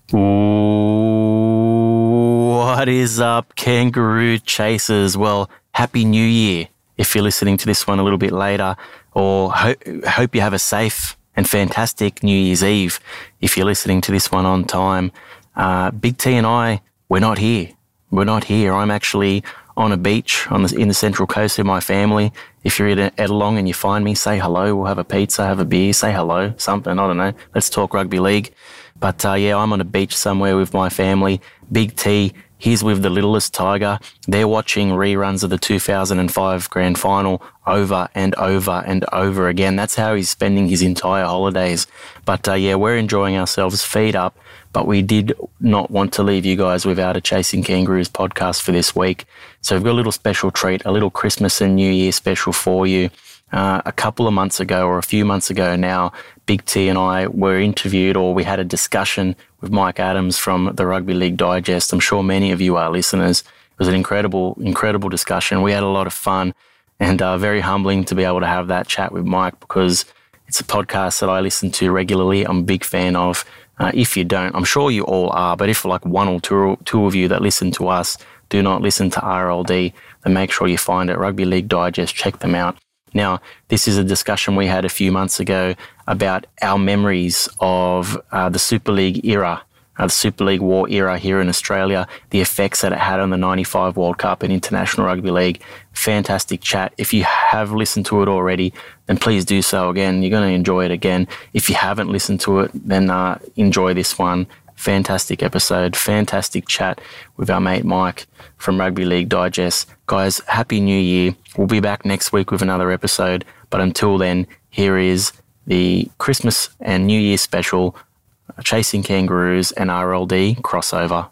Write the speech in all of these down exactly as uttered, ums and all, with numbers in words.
What is up, Kangaroo Chasers? Well, Happy New Year if you're listening to this one a little bit later, or ho- hope you have a safe and fantastic New Year's Eve if you're listening to this one on time. Uh, Big T and I, we're not here. We're not here. I'm actually on a beach on the, in the Central Coast with my family. If you're at Ettalong and you find me, say hello. We'll have a pizza, have a beer, say hello, something, I don't know. Let's talk rugby league. But uh, yeah, I'm on a beach somewhere with my family. Big T, he's with the littlest tiger. They're watching reruns of the two thousand five grand final over and over and over again. That's how he's spending his entire holidays. But uh, yeah, we're enjoying ourselves, feet up. But we did not want to leave you guys without a Chasing Kangaroos podcast for this week. So we've got a little special treat, a little Christmas and New Year special for you. Uh, a couple of months ago, or a few months ago now, Big T and I were interviewed, or we had a discussion with Mike Adams from the Rugby League Digest. I'm sure many of you are listeners. It was an incredible, incredible discussion. We had a lot of fun, and uh, very humbling to be able to have that chat with Mike, because it's a podcast that I listen to regularly. I'm a big fan of. Uh, if you don't, I'm sure you all are, but if like one or two, two of you that listen to us do not listen to R L D, then make sure you find it. Rugby League Digest, check them out. Now, this is a discussion we had a few months ago about our memories of uh, the Super League era, uh, the Super League war era here in Australia, the effects that it had on the ninety-five World Cup and International Rugby League. Fantastic chat. If you have listened to it already, then please do so again. You're going to enjoy it again. If you haven't listened to it, then uh, enjoy this one. Fantastic episode, fantastic chat with our mate Mike from Rugby League Digest. Guys, Happy New Year. We'll be back next week with another episode. But until then, here is the Christmas and New Year special, Chasing Kangaroos and R L D crossover.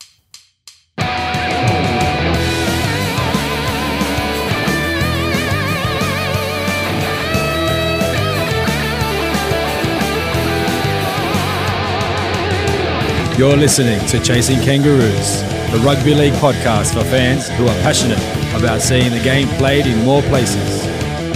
You're listening to Chasing Kangaroos, the rugby league podcast for fans who are passionate about seeing the game played in more places.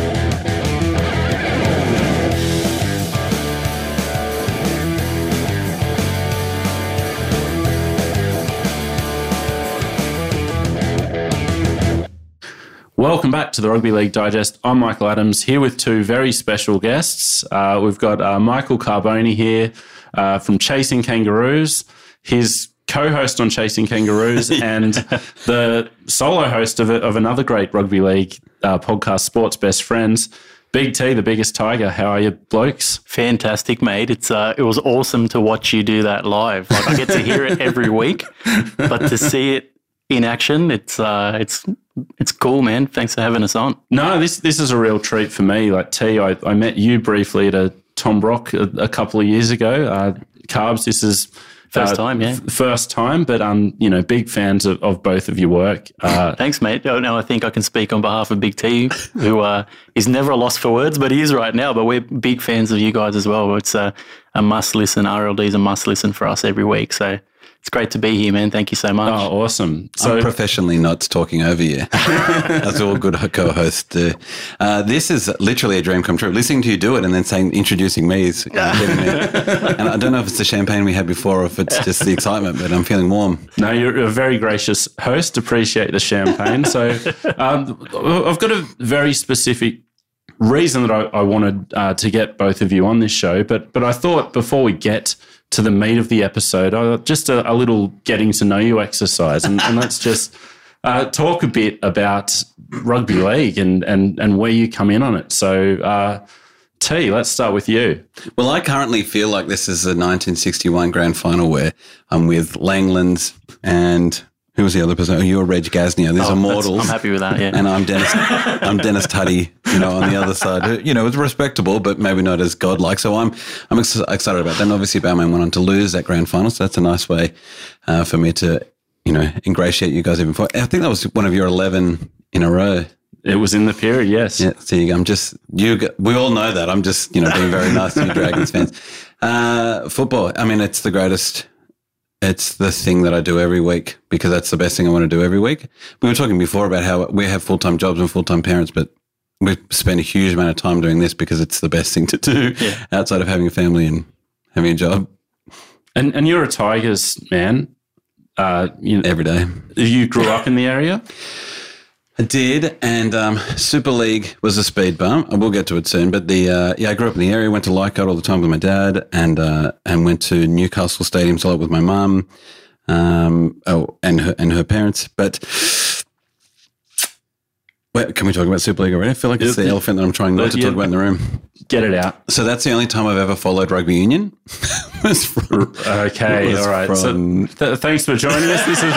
Welcome back to the Rugby League Digest. I'm Michael Adams, here with two very special guests. Uh, we've got uh, Michael Carboni here uh, from Chasing Kangaroos, his co-host on Chasing Kangaroos, and the solo host of, of another great Rugby League uh, podcast, Sports Best Friends, Big T, the biggest tiger. How are you, blokes? Fantastic, mate. It's uh, it was awesome to watch you do that live. Like, I get to hear it every week, but to see it in action, it's uh, it's it's cool, man. Thanks for having us on. No, this this is a real treat for me. Like T, I, I met you briefly at a Tom Brock a, a couple of years ago. Uh, Carbs, this is first uh, time, yeah, first time. But um, you know, big fans of, of both of your work. Uh, Thanks, mate. Oh, no, I think I can speak on behalf of Big T, who uh, is never a loss for words, but he is right now. But we're big fans of you guys as well. It's a, a must listen. R L D is a must listen for us every week. So it's great to be here, man. Thank you so much. Oh, awesome. So, I'm professionally not talking over you. That's all good co-hosts do. Uh, this is literally a dream come true. Listening to you do it and then saying, introducing me is getting me. And I don't know if it's the champagne we had before or if it's just the excitement, but I'm feeling warm. No, you're a very gracious host. Appreciate the champagne. So um, I've got a very specific reason that I, I wanted uh, to get both of you on this show, but but I thought before we get to the meat of the episode, uh, just a, a little getting to know you exercise, and, and let's just uh, talk a bit about rugby league and, and, and where you come in on it. So, uh, T, let's start with you. Well, I currently feel like this is a nineteen sixty-one grand final where I'm with Langlands and who was the other person? Oh, you're Reg Gasnier. These oh, are mortals. I'm happy with that, yeah. And I'm Dennis I'm Dennis Tuddy, you know, on the other side. You know, it's respectable, but maybe not as godlike. So I'm I'm ex- excited about that. And obviously Balmain went on to lose that grand final, so that's a nice way uh, for me to, you know, ingratiate you guys even further. I think that was one of your eleven in a row. It was in the period, yes. Yeah, so you, I'm just, you. we all know that. I'm just, you know, being very nice to you Dragons fans. Uh, football, I mean, it's the greatest. It's the thing that I do every week because that's the best thing I want to do every week. We were talking before about how we have full-time jobs and full-time parents, but we spend a huge amount of time doing this because it's the best thing to do yeah. outside of having a family and having a job. And and you're a Tigers man. Uh, you, Every day. you grew up in the area? I did, and um, Super League was a speed bump. I will get to it soon, but the uh, yeah, I grew up in the area. Went to Leichhardt all the time with my dad, and uh, and went to Newcastle stadiums a lot with my mum, um, oh, and her and her parents. But wait, can we talk about Super League already? I feel like it's the elephant that I'm trying not to Yeah. talk about in the room. Get it out. So that's the only time I've ever followed rugby union. was from, Okay, was all right. From, so th- thanks for joining us. This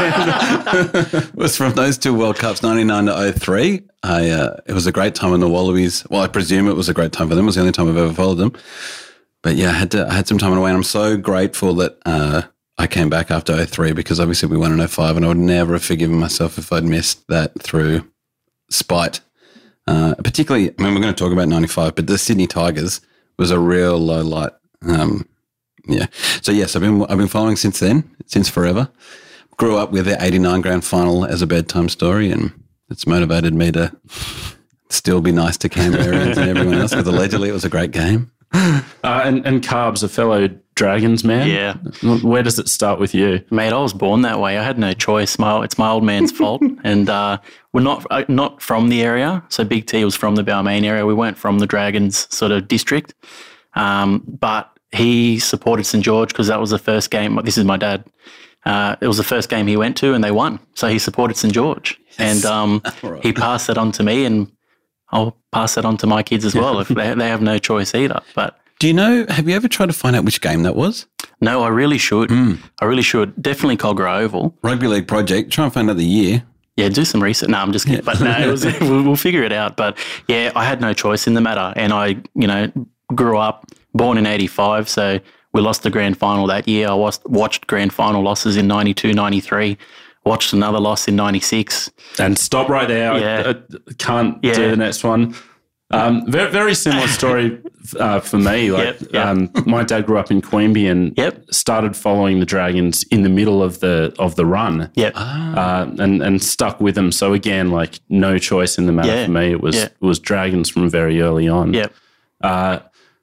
is was from those two World Cups, ninety-nine to oh three. I uh, it was a great time in the Wallabies. Well, I presume it was a great time for them. It was the only time I've ever followed them. But yeah, I had to. I had some time away, and I'm so grateful that uh, I came back after oh three because obviously we won in oh five, and I would never have forgiven myself if I'd missed that through spite. Uh, particularly, I mean, we're going to talk about ninety-five, but the Sydney Tigers was a real low light. Um, yeah. So yes, I've been I've been following since then, since forever. Grew up with the eighty-nine grand final as a bedtime story, and it's motivated me to still be nice to Canberrans and everyone else because allegedly it was a great game. uh, and, and Carbs, a fellow Dragons man. Yeah. Where does it start with you? Mate, I was born that way. I had no choice. My, it's my old man's fault. And uh, we're not uh, not from the area. So Big T was from the Balmain area. We weren't from the Dragons sort of district. Um, but he supported St George because that was the first game. This is my dad. Uh, it was the first game he went to and they won. So he supported St George. Yes. And um, right. he passed that on to me, and I'll pass that on to my kids as well if they, they have no choice either. But do you know, have you ever tried to find out which game that was? No, I really should. Mm. I really should. Definitely Cogra Oval. Rugby League Project. Try and find out the year. Yeah, do some research. No, I'm just kidding. But no, it was, we'll, we'll figure it out. But yeah, I had no choice in the matter. And I, you know, grew up, born in eighty-five. So we lost the grand final that year. I was, watched grand final losses in ninety-two, ninety-three. Watched another loss in ninety-six. And stop right there. Yeah. I, I can't yeah. do the next one. Um, very, very similar story uh, for me. Like, yep, yep. Um, my dad grew up in Queanbeyan and yep. started following the Dragons in the middle of the of the run. Yep. Uh, and and stuck with them. So again, like no choice in the matter yeah. for me. It was yeah. it was Dragons from very early on. Yep. Uh,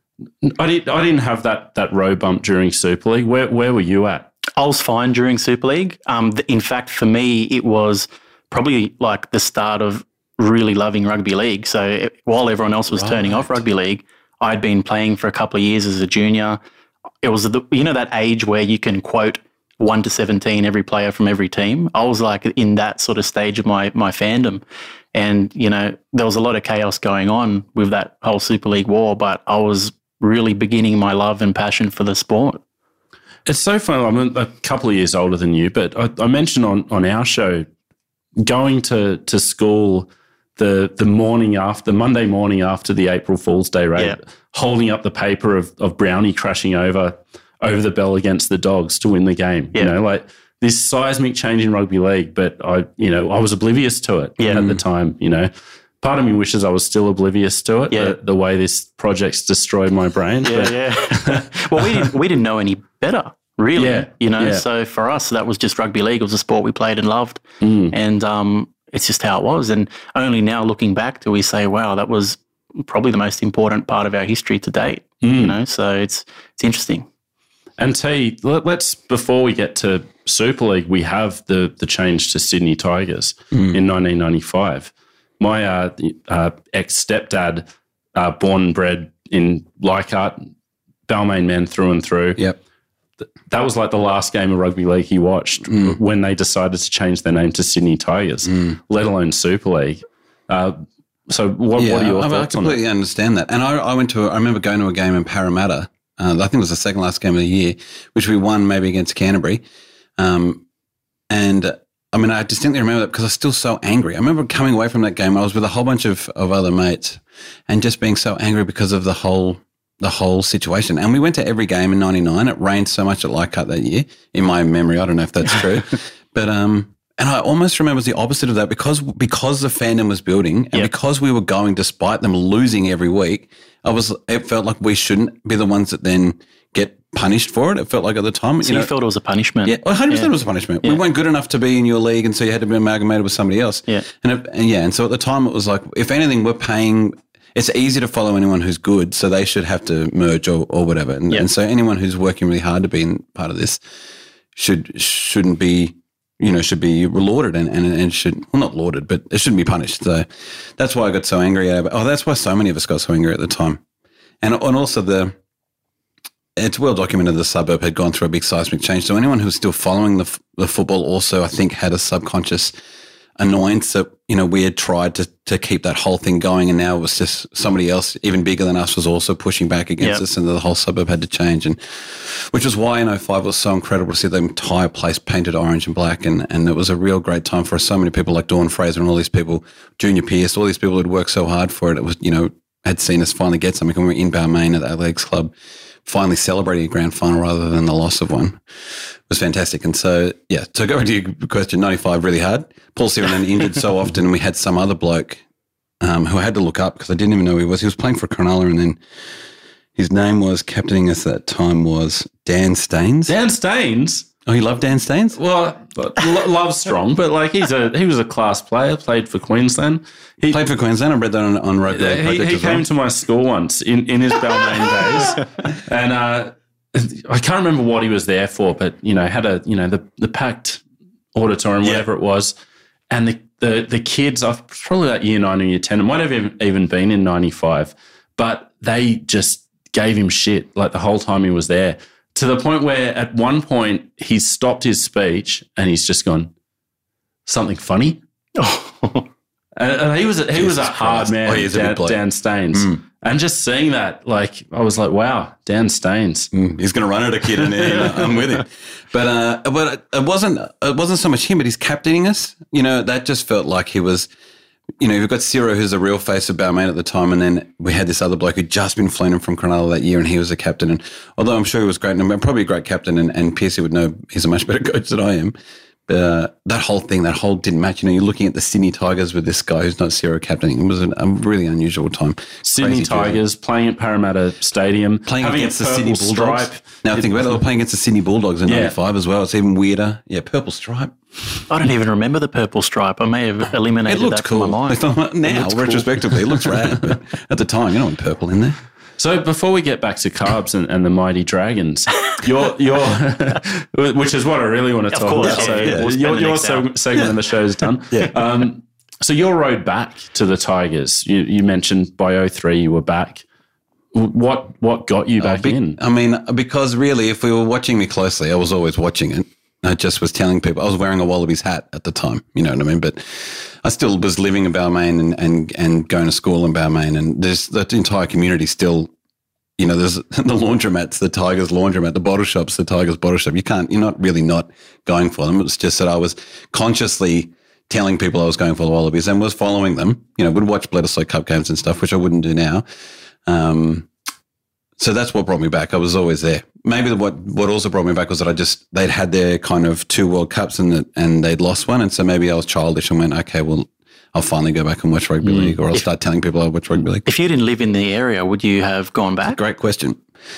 I didn't I didn't have that that row bump during Super League. Where where were you at? I was fine during Super League. Um, th- in fact, for me, it was probably like the start of really loving rugby league. So it, while everyone else was right. turning off rugby league, I'd been playing for a couple of years as a junior. It was, the, you know, that age where you can quote one to seventeen every player from every team. I was like in that sort of stage of my my fandom. And, you know, there was a lot of chaos going on with that whole Super League war, but I was really beginning my love and passion for the sport. It's so funny. I'm a couple of years older than you, but I, I mentioned on, on our show going to, to school the the morning after, Monday morning after the April Fool's Day raid, yeah. holding up the paper of, of Brownie crashing over over the bell against the Dogs to win the game. Yeah. You know, like this seismic change in rugby league, but I, you know, I was oblivious to it yeah. at the time, you know. Part of me wishes I was still oblivious to it, yeah. the, the way this project's destroyed my brain. Yeah, but. yeah. Well, we didn't, we didn't know any better, really, yeah, you know. yeah. So for us, that was just rugby league. It was a sport we played and loved. Mm. And um, it's just how it was. And only now looking back do we say, wow, that was probably the most important part of our history to date, mm. you know. So it's it's interesting. And T, let's, before we get to Super League, we have the the change to Sydney Tigers mm. in nineteen ninety-five. My uh, uh, ex-stepdad, uh, born and bred in Leichhardt, Balmain man through and through. Yep. That was like the last game of rugby league he watched mm. when they decided to change their name to Sydney Tigers, mm. let alone Super League. Uh, so what, yeah, what are your I, thoughts I on that? I completely understand that. And I, I went to, a, I remember going to a game in Parramatta. Uh, I think it was the second last game of the year, which we won maybe against Canterbury. Um, and I mean, I distinctly remember that because I was still so angry. I remember coming away from that game. I was with a whole bunch of, of other mates and just being so angry because of the whole the whole situation. And we went to every game in ninety-nine. It rained so much at Leichhardt that year, in my memory. I don't know if that's true. but um, and I almost remember it was the opposite of that because because the fandom was building and yep. because we were going despite them losing every week, I was it felt like we shouldn't be the ones that then get punished for it. It felt like at the time. So you, you know, felt it was a punishment? Yeah, one hundred percent yeah. it was a punishment. Yeah. We weren't good enough to be in your league and so you had to be amalgamated with somebody else. Yeah. And, it, and yeah, and so at the time it was like, if anything, we're paying, it's easy to follow anyone who's good, so they should have to merge or, or whatever. And, Yep. and so anyone who's working really hard to be in part of this should shouldn't be, you know, should be lauded and, and, and should, well, not lauded, but it shouldn't be punished. So that's why I got so angry at it. Oh, that's why so many of us got so angry at the time. And, and also the, it's well documented the suburb had gone through a big seismic change. So anyone who's still following the, f- the football also, I think, had a subconscious annoyance that, you know, we had tried to to keep that whole thing going, and now it was just somebody else even bigger than us was also pushing back against Yep. us, and the whole suburb had to change. And which is why in oh five it was so incredible to see the entire place painted orange and black, and, and it was a real great time for so many people like Dawn Fraser and all these people, Junior Pierce, all these people who'd worked so hard for it. It was, you know, had seen us finally get something, and we were in Balmain at the Athletics Club, finally celebrating a grand final rather than the loss of one. It was fantastic. And so, yeah, to go into your question, ninety-five really hard. Paul Sironen injured so often, and we had some other bloke um, who I had to look up because I didn't even know who he was. He was playing for Cronulla, and then his name was, captaining us at that time was Dan Staines. Dan Staines. Oh, you love Dan Staines? Well, lo- love strong, but like he's a he was a class player. Played for Queensland. He Played for Queensland. I read that on, on Rugby League he, Project he as well. came to my school once in, in his Balmain days, and uh, I can't remember what he was there for, but you know, had a you know the the packed auditorium, Yeah. whatever it was, and the the the kids, I was probably like year nine or year ten, it might have even even been in ninety-five, but they just gave him shit like the whole time he was there, to the point where at one point he stopped his speech and he's just gone, something funny. And, and he was a, he was a Jesus hard Christ. man, Oh, he is a Dan, big bloke. Dan Staines. And just seeing that, like, I was like, wow, Dan Staines. Mm, he's going to run at a kid, and uh, I'm with him. But uh, but it, it wasn't it wasn't so much him, but he's captaining us. You know, that just felt like he was. You know, you've got Ciro, who's the real face of Balmain at the time, and then we had this other bloke who'd just been flown in from Cronulla that year, and he was a captain. And although I'm sure he was great, and probably a great captain, and, and Piercy would know he's a much better coach than I am. But uh, that whole thing, that whole didn't match. You know, you're looking at the Sydney Tigers with this guy who's not Ciro captaining. It was an, a really unusual time. Sydney Crazy dude. Tigers playing at Parramatta Stadium, Playing having against a the Sydney purple Bulldogs. stripe. Now think about it, they were playing against the Sydney Bulldogs in Yeah. ninety-five as well. It's even weirder. Yeah, purple stripe. I don't even remember the purple stripe. I may have It eliminated looked that cool. from my mind. Now, retrospectively, it looks rad. But at the time, you know, purple in there. So before we get back to Carbs and, and the Mighty Dragons, your your which is what I really want to talk course, about. So yeah, yeah. We'll spend your, the your next hour. seg- segment in the show is done. Yeah. Um, so your road back to the Tigers, you, you mentioned by oh three you were back. What what got you back Be- in? I mean, because really, if we were watching me closely, I was always watching it. I just was telling people, I was wearing a Wallabies hat at the time, you know what I mean? But I still was living in Balmain and, and, and going to school in Balmain, and there's that entire community still, you know, there's the laundromats, the Tigers laundromat, the bottle shops, the Tigers bottle shop. You can't, you're not really not going for them. It was just that I was consciously telling people I was going for the Wallabies and was following them, you know, would watch Bledisloe Cup games and stuff, which I wouldn't do now. Um, So that's what brought me back. I was always there. Maybe what what also brought me back was that I just, they'd had their kind of two World Cups and the, and they'd lost one. And so maybe I was childish and went, okay, well, I'll finally go back and watch rugby league, or I'll start telling people I watch rugby league. If you didn't live in the area, would you have gone back? Great question.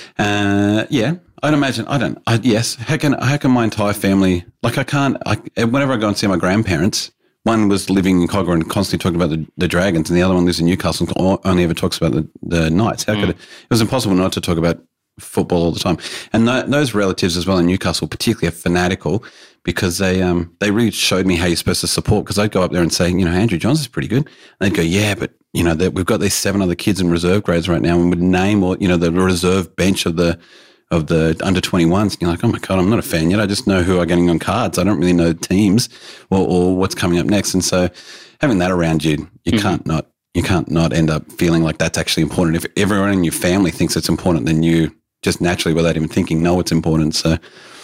Uh, yeah, I'd imagine. I don't. I, yes. How can how can my entire family, like I can't. I, whenever I go and see my grandparents, one was living in Cogger and constantly talking about the, the Dragons, and the other one lives in Newcastle and only ever talks about the, the Knights. How could it? It was impossible not to talk about football all the time. And th- those relatives as well in Newcastle, particularly, are fanatical because they um they really showed me how you're supposed to support. Because I'd go up there and say, you know, Andrew Johns is pretty good. And they'd go, yeah, but you know, that we've got these seven other kids in reserve grades right now, and would name or you know the reserve bench of the. of the under twenty-ones, and you're like, oh my God, I'm not a fan yet. I just know who are getting on cards. I don't really know teams or, or what's coming up next. And so having that around you, you mm-hmm. can't not you can't not end up feeling like that's actually important. If everyone in your family thinks it's important, then you just naturally, without even thinking, know it's important. So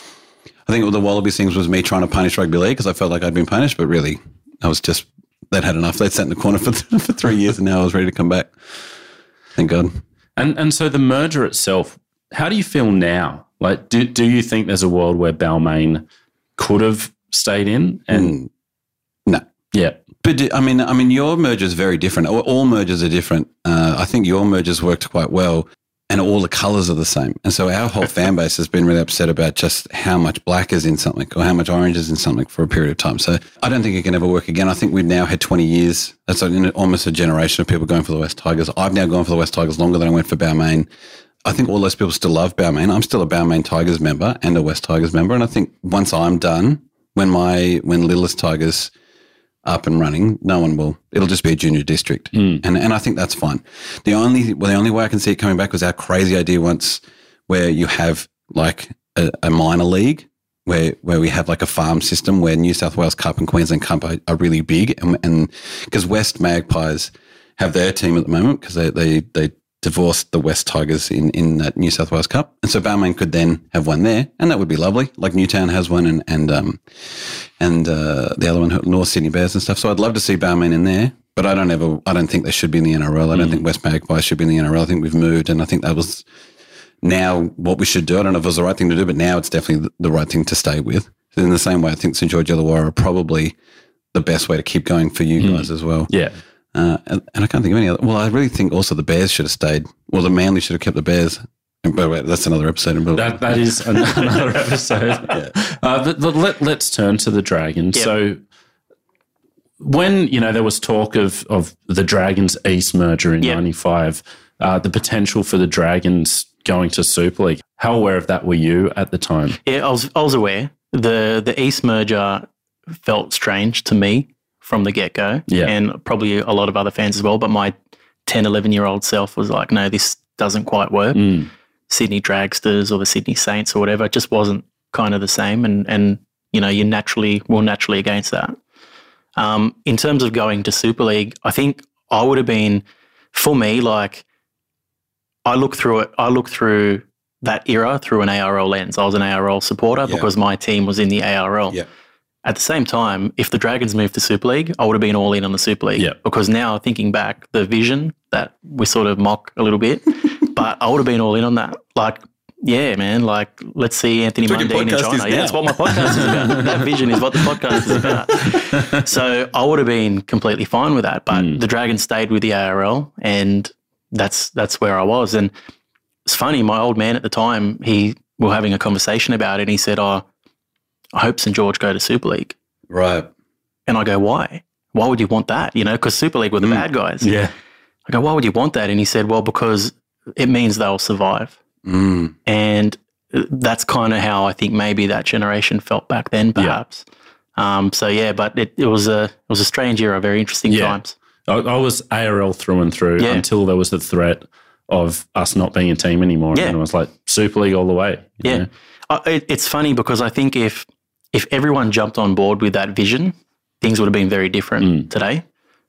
I think the Wallabies things was me trying to punish rugby league because I felt like I'd been punished, but really I was just, they'd had enough. They'd sat in the corner for, th- for three years and now I was ready to come back. Thank God. And and so the merger itself, how do you feel now? Like, do do you think there's a world where Balmain could have stayed in? And mm, no, yeah, but I mean, I mean, your merger is very different. All, all mergers are different. Uh, I think your mergers worked quite well. and all the colours are the same. And so our whole fan base has been really upset about just how much black is in something or how much orange is in something for a period of time. So I don't think it can ever work again. I think we've now had twenty years. That's almost a generation of people going for the West Tigers. I've now gone for the West Tigers longer than I went for Balmain. I think all those people still love Balmain. I'm still a Balmain Tigers member and a West Tigers member. And I think once I'm done, when my when Littlest Tigers up and running, no one will. It'll just be a junior district, mm. and and I think that's fine. The only well, the only way I can see it coming back was our crazy idea once, where you have like a, a minor league, where where we have like a farm system where New South Wales Cup and Queensland Cup are, are really big, and because West Magpies have their team at the moment because they they they divorced the West Tigers in in that New South Wales Cup, and so Balmain could then have one there, and that would be lovely. Like Newtown has one, and and um and uh, the other one, North Sydney Bears and stuff. So I'd love to see Balmain in there, but I don't ever. I don't think they should be in the N R L. I don't mm. think West Magpies should be in the N R L. I think we've moved, and I think that was now what we should do. I don't know if it was the right thing to do, but now it's definitely the right thing to stay with. In the same way, I think St George Illawarra are probably the best way to keep going for you mm. guys as well. Yeah. Uh, and, and I can't think of any other. Well, I really think also the Bears should have stayed. Well, the Manly should have kept the Bears. But wait, that's another episode. That, that is another episode. yeah. uh, but, but let, let's turn to the Dragons. Yep. So when, you know, there was talk of, of the Dragons East merger in yep. ninety-five, uh, the potential for the Dragons going to Super League, how aware of that were you at the time? Yeah, I was, I was aware. The, the East merger felt strange to me from the get-go, yeah. and probably a lot of other fans as well, but my ten, eleven-year-old self was like, no, this doesn't quite work. Mm. Sydney Dragsters or the Sydney Saints or whatever, it just wasn't kind of the same, and, and you know, you naturally, were naturally against that. Um, in terms of going to Super League, I think I would have been, for me, like, I look through it, I look through that era through an A R L lens. I was an A R L supporter yeah. because my team was in the A R L. Yeah. At the same time, if the Dragons moved to Super League, I would have been all in on the Super League. Yeah. Because now, thinking back, the vision that we sort of mock a little bit, but I would have been all in on that. Like, yeah, man, like, let's see Anthony Mundine in China. Yeah, that's what my podcast is about. That vision is what the podcast is about. So I would have been completely fine with that. But mm. the Dragons stayed with the A R L, and that's that's where I was. And it's funny, my old man at the time, he we were having a conversation about it, and he said, oh, I hope St George go to Super League. Right. And I go, why? Why would you want that? You know, because Super League were the mm. bad guys. Yeah. I go, why would you want that? And he said, well, because it means they'll survive. Mm. And that's kind of how I think maybe that generation felt back then, perhaps. Yeah. Um, so, yeah, but it, it was a it was a strange era, very interesting yeah. times. I, I was A R L through and through yeah. until there was the threat of us not being a team anymore. Yeah. And it was like Super League all the way. Yeah. Uh, it, it's funny because I think if if everyone jumped on board with that vision, things would have been very different mm. today.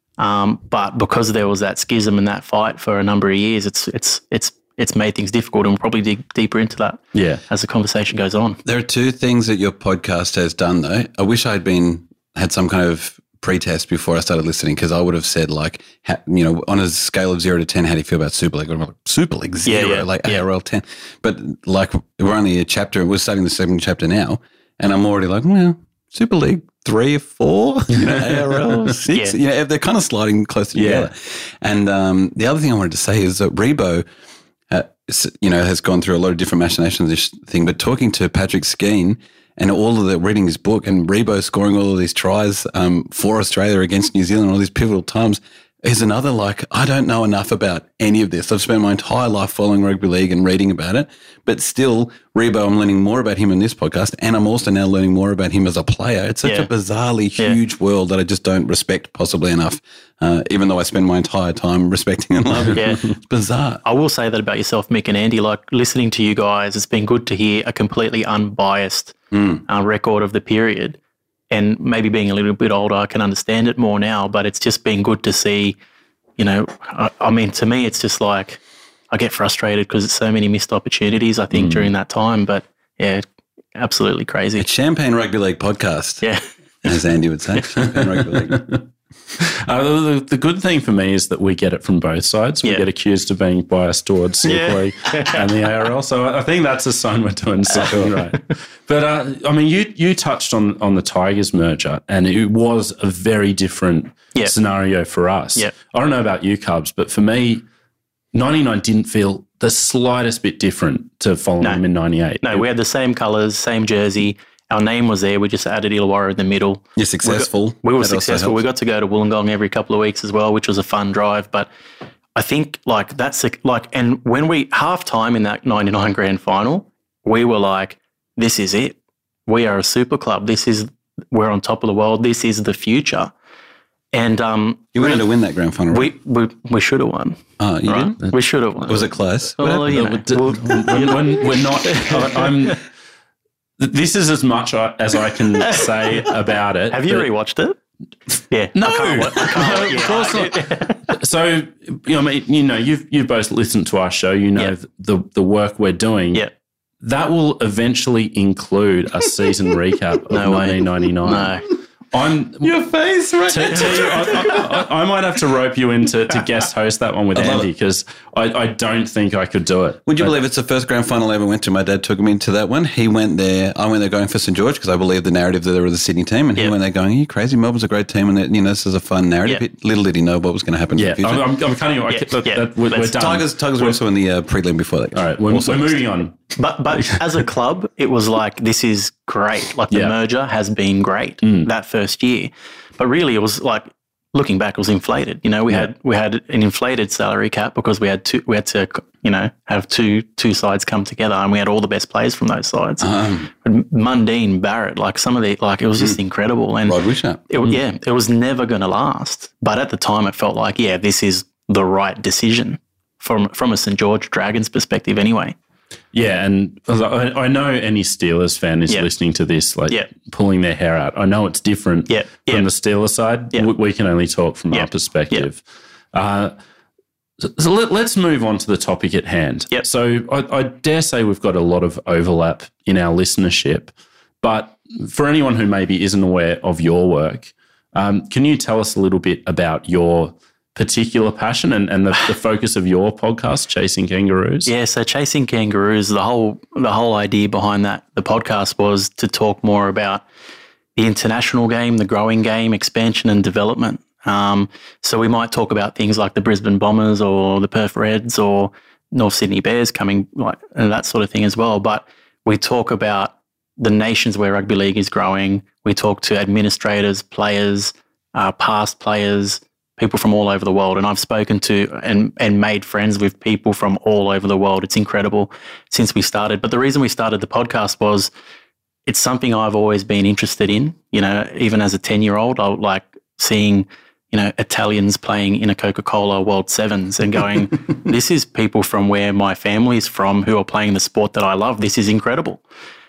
Um, but because there was that schism and that fight for a number of years, it's it's it's it's made things difficult, and we'll probably dig deeper into that yeah. as the conversation goes on. There are two things that your podcast has done, though. I wish I'd been had some kind of pre-test before I started listening, because I would have said, like, ha, you know, on a scale of zero to ten, how do you feel about Super League? I'm like, Super League zero, yeah, yeah, like yeah. A R L ten. But like, we're only a chapter, we're starting the second chapter now, and I'm already like, well, Super League three or four, you know, A R L six, yeah. you know, they're kind of sliding close together. Yeah. And um, the other thing I wanted to say is that Rebo, uh, you know, has gone through a lot of different machinations, this thing, but talking to Patrick Skeen and all of the reading his book, and Rebo scoring all of these tries um, for Australia against New Zealand, all these pivotal times, is another, like, I don't know enough about any of this. I've spent my entire life following rugby league and reading about it, but still, Rebo, I'm learning more about him in this podcast, and I'm also now learning more about him as a player. It's such yeah. a bizarrely huge yeah. world that I just don't respect possibly enough, uh, even though I spend my entire time respecting and loving yeah. it. It's bizarre. I will say that about yourself, Mick and Andy. Like, listening to you guys, it's been good to hear a completely unbiased mm. uh, record of the period. And maybe being a little bit older, I can understand it more now, but it's just been good to see, you know, I, I mean, to me, it's just like I get frustrated because it's so many missed opportunities, I think, mm. during that time. But, yeah, absolutely crazy. It's Champagne Rugby League podcast. Yeah. As Andy would say, Champagne Rugby League. Uh, the, the good thing for me is that we get it from both sides. We yeah. get accused of being biased towards Super yeah. League and the A R L. So I think that's a sign we're doing something right. But, uh, I mean, you you touched on, on the Tigers merger, and it was a very different yeah. scenario for us. Yeah. I don't know about you, Cubs, but for me, ninety-nine didn't feel the slightest bit different to Fulham No. in ninety-eight. No, we had the same colours, same jersey. Our name was there. We just added Illawarra in the middle. You're successful. We were That also successful. We helps. got to go to Wollongong every couple of weeks as well, which was a fun drive. But I think like that's a, like, and when we half time in that ninety-nine grand final, we were like, this is it. We are a super club. This is, we're on top of the world. This is the future. And um, You wanted to win that grand final, right? we, we, we should have won. Oh, you Right? did? We should have won. Was it close? What Well, happened? you know, D- we'll- when, when we're not, I, I'm. This is as much I- as I can say about it. have you but- rewatched it? Yeah. No, I can't, wa- I can't, No, yeah, of course I- not. So, you know, I mean, you know, you've you've both listened to our show. You know Yeah. the the work we're doing. Yeah. That will eventually include a season recap of No way. nineteen ninety-nine. No. I'm Your face, right? to, to you, I, I, I might have to rope you into to guest host that one with I'd love Andy it. because I, I don't think I could do it. Would you believe it's the first grand final I ever went to? My dad took me into that one. He went there. I went there going for St George because I believe the narrative that they were the Sydney team. And he Yeah. went there going, are you crazy? Melbourne's a great team. And, that, you know, this is a fun narrative. Yeah. Little did he know what was going to happen Yeah, in the future. I'm, I'm, I'm cutting you. I Yeah, kept- that- yeah. that- we're, we're Let's- done. Tigers, Tigers were also in the uh, prelim before that. All right, we're, Also we're lost. moving on. But but as a club, it was like, this is great. Like the Yeah. merger has been great that first year. But really it was like, looking back, it was inflated. You know, we Yeah. had we had an inflated salary cap because we had two we had to, you know, have two two sides come together, and we had all the best players from those sides. Um, But Mundine, Barrett, like some of the like it was just incredible. And Rod Wishart. it, yeah, it was never going to last. But at the time, it felt like, yeah, this is the right decision from from a St George Dragons perspective, anyway. Yeah, and I, I know any Steelers fan is Yeah. listening to this, like Yeah. pulling their hair out. I know it's different Yeah. from Yeah. the Steelers side. Yeah. We, we can only talk from Yeah. our perspective. Uh, so so let, let's move on to the topic at hand. Yep. So I, I dare say we've got a lot of overlap in our listenership, but for anyone who maybe isn't aware of your work, um, can you tell us a little bit about your particular passion and, and the, the focus of your podcast, Chasing Kangaroos? Yeah, so Chasing Kangaroos, the whole the whole idea behind that the podcast was to talk more about the international game, the growing game, expansion and development. Um, so we might talk about things like the Brisbane Bombers or the Perth Reds or North Sydney Bears coming, like and that sort of thing as well. But we talk about the nations where rugby league is growing. We talk to administrators, players, uh, past players, people from all over the world. And I've spoken to and, and made friends with people from all over the world. It's incredible since we started. But the reason we started the podcast was it's something I've always been interested in. You know, even as a ten-year-old, I like seeing, you know, Italians playing in a Coca-Cola World Sevens and going, this is people from where my family is from who are playing the sport that I love. This is incredible.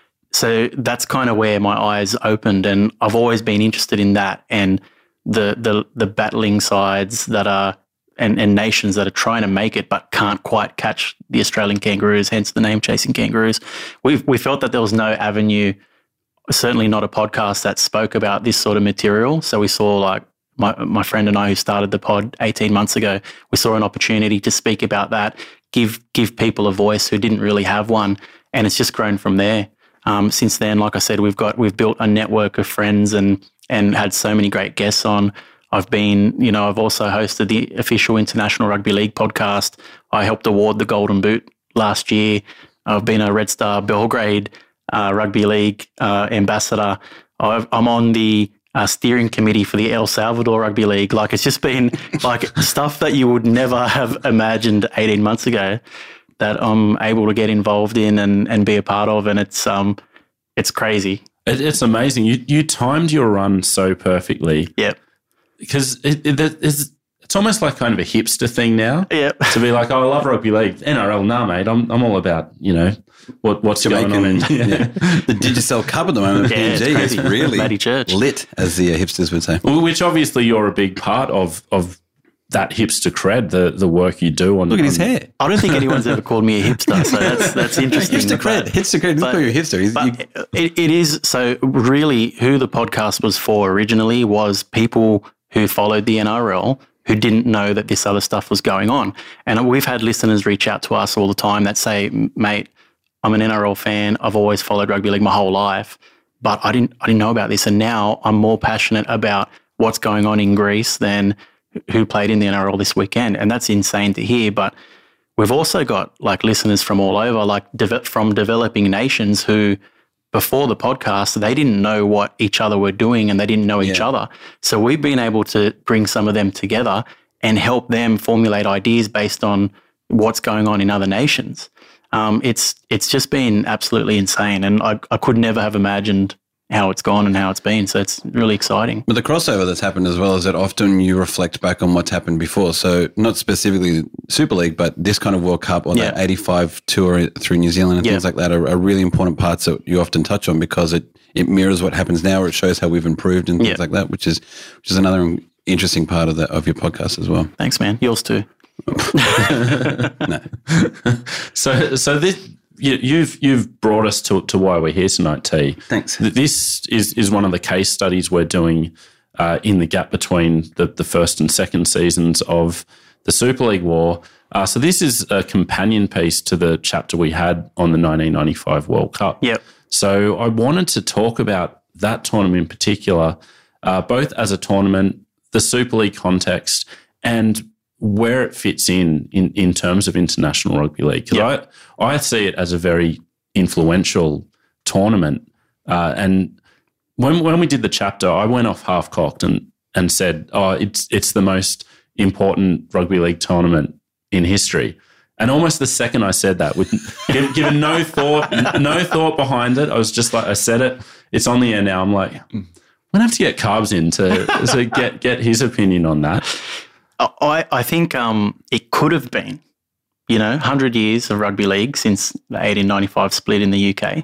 So that's kind of where my eyes opened, and I've always been interested in that and the the the battling sides that are and, and nations that are trying to make it but can't quite catch the Australian Kangaroos, hence the name Chasing Kangaroos. We we felt that there was no avenue, certainly not a podcast that spoke about this sort of material. So we saw like my my friend and I who started the pod eighteen months ago, we saw an opportunity to speak about that, give give people a voice who didn't really have one, and it's just grown from there. Um, since then, like I said, we've got we've built a network of friends and and had so many great guests on. I've been, you know, I've also hosted the official International Rugby League podcast. I helped award the Golden Boot last year. I've been a Red Star Belgrade uh, Rugby League uh, ambassador. I've, I'm on the uh, steering committee for the El Salvador Rugby League. Like, it's just been like stuff that you would never have imagined eighteen months ago that I'm able to get involved in and, and be a part of. And it's um it's crazy. It, it's amazing. You you timed your run so perfectly. Yep. Because it, it, it's, it's almost like kind of a hipster thing now. Yep. To be like, oh, I love rugby league. N R L, nah, mate. I'm I'm all about, you know, what what's Jamaican, going on. In, yeah. The Digicel Cup at the moment, Yeah, P N G, it's is crazy. really Matty Church. lit, as the uh, hipsters would say. Which obviously you're a big part of of that hipster cred, the the work you do on. Look at his on- hair. I don't think anyone's ever called me a hipster, so that's that's interesting. Hipster cred. But- Hipster cred. Look but- at your hipster. He's, But you, it, it is, so really who the podcast was for originally was people who followed the N R L who didn't know that this other stuff was going on. And we've had listeners reach out to us all the time that say, mate, I'm an N R L fan. I've always followed rugby league my whole life, but I didn't, I didn't know about this. And now I'm more passionate about what's going on in Greece than who played in the N R L this weekend. And that's insane to hear, but we've also got like listeners from all over, like de- from developing nations who before the podcast, they didn't know what each other were doing and they didn't know each Yeah. other. So we've been able to bring some of them together and help them formulate ideas based on what's going on in other nations. Um, it's it's just been absolutely insane, and I, I could never have imagined how it's gone and how it's been. So it's really exciting. But the crossover that's happened as well is that often you reflect back on what's happened before. So not specifically Super League, but this kind of World Cup or Yeah. that eighty-five tour through New Zealand and Yeah. things like that are, are really important parts that you often touch on because it, it mirrors what happens now, or it shows how we've improved and things Yeah. like that, which is which is another interesting part of the of your podcast as well. Thanks, man. Yours too. No. So, so this you, you've you've brought us to to why we're here tonight, T. Thanks. Th- This is is one of the case studies we're doing uh, in the gap between the the first and second seasons of the Super League War. Uh, so this is a companion piece to the chapter we had on the nineteen ninety-five World Cup. Yep. So I wanted to talk about that tournament in particular, uh, both as a tournament, the Super League context, and where it fits in in, in terms of international rugby league. Because Yeah. I, I see it as a very influential tournament. Uh, and when when we did the chapter, I went off half-cocked and, and said, oh, it's it's the most important rugby league tournament in history. And almost the second I said that, with given, given no thought, no thought behind it, I was just like, I said it. It's on the air now. I'm like, I'm gonna have to get Carbs in to, to get get his opinion on that. I, I think um, it could have been, you know, one hundred years of rugby league since the eighteen ninety-five split in the U K.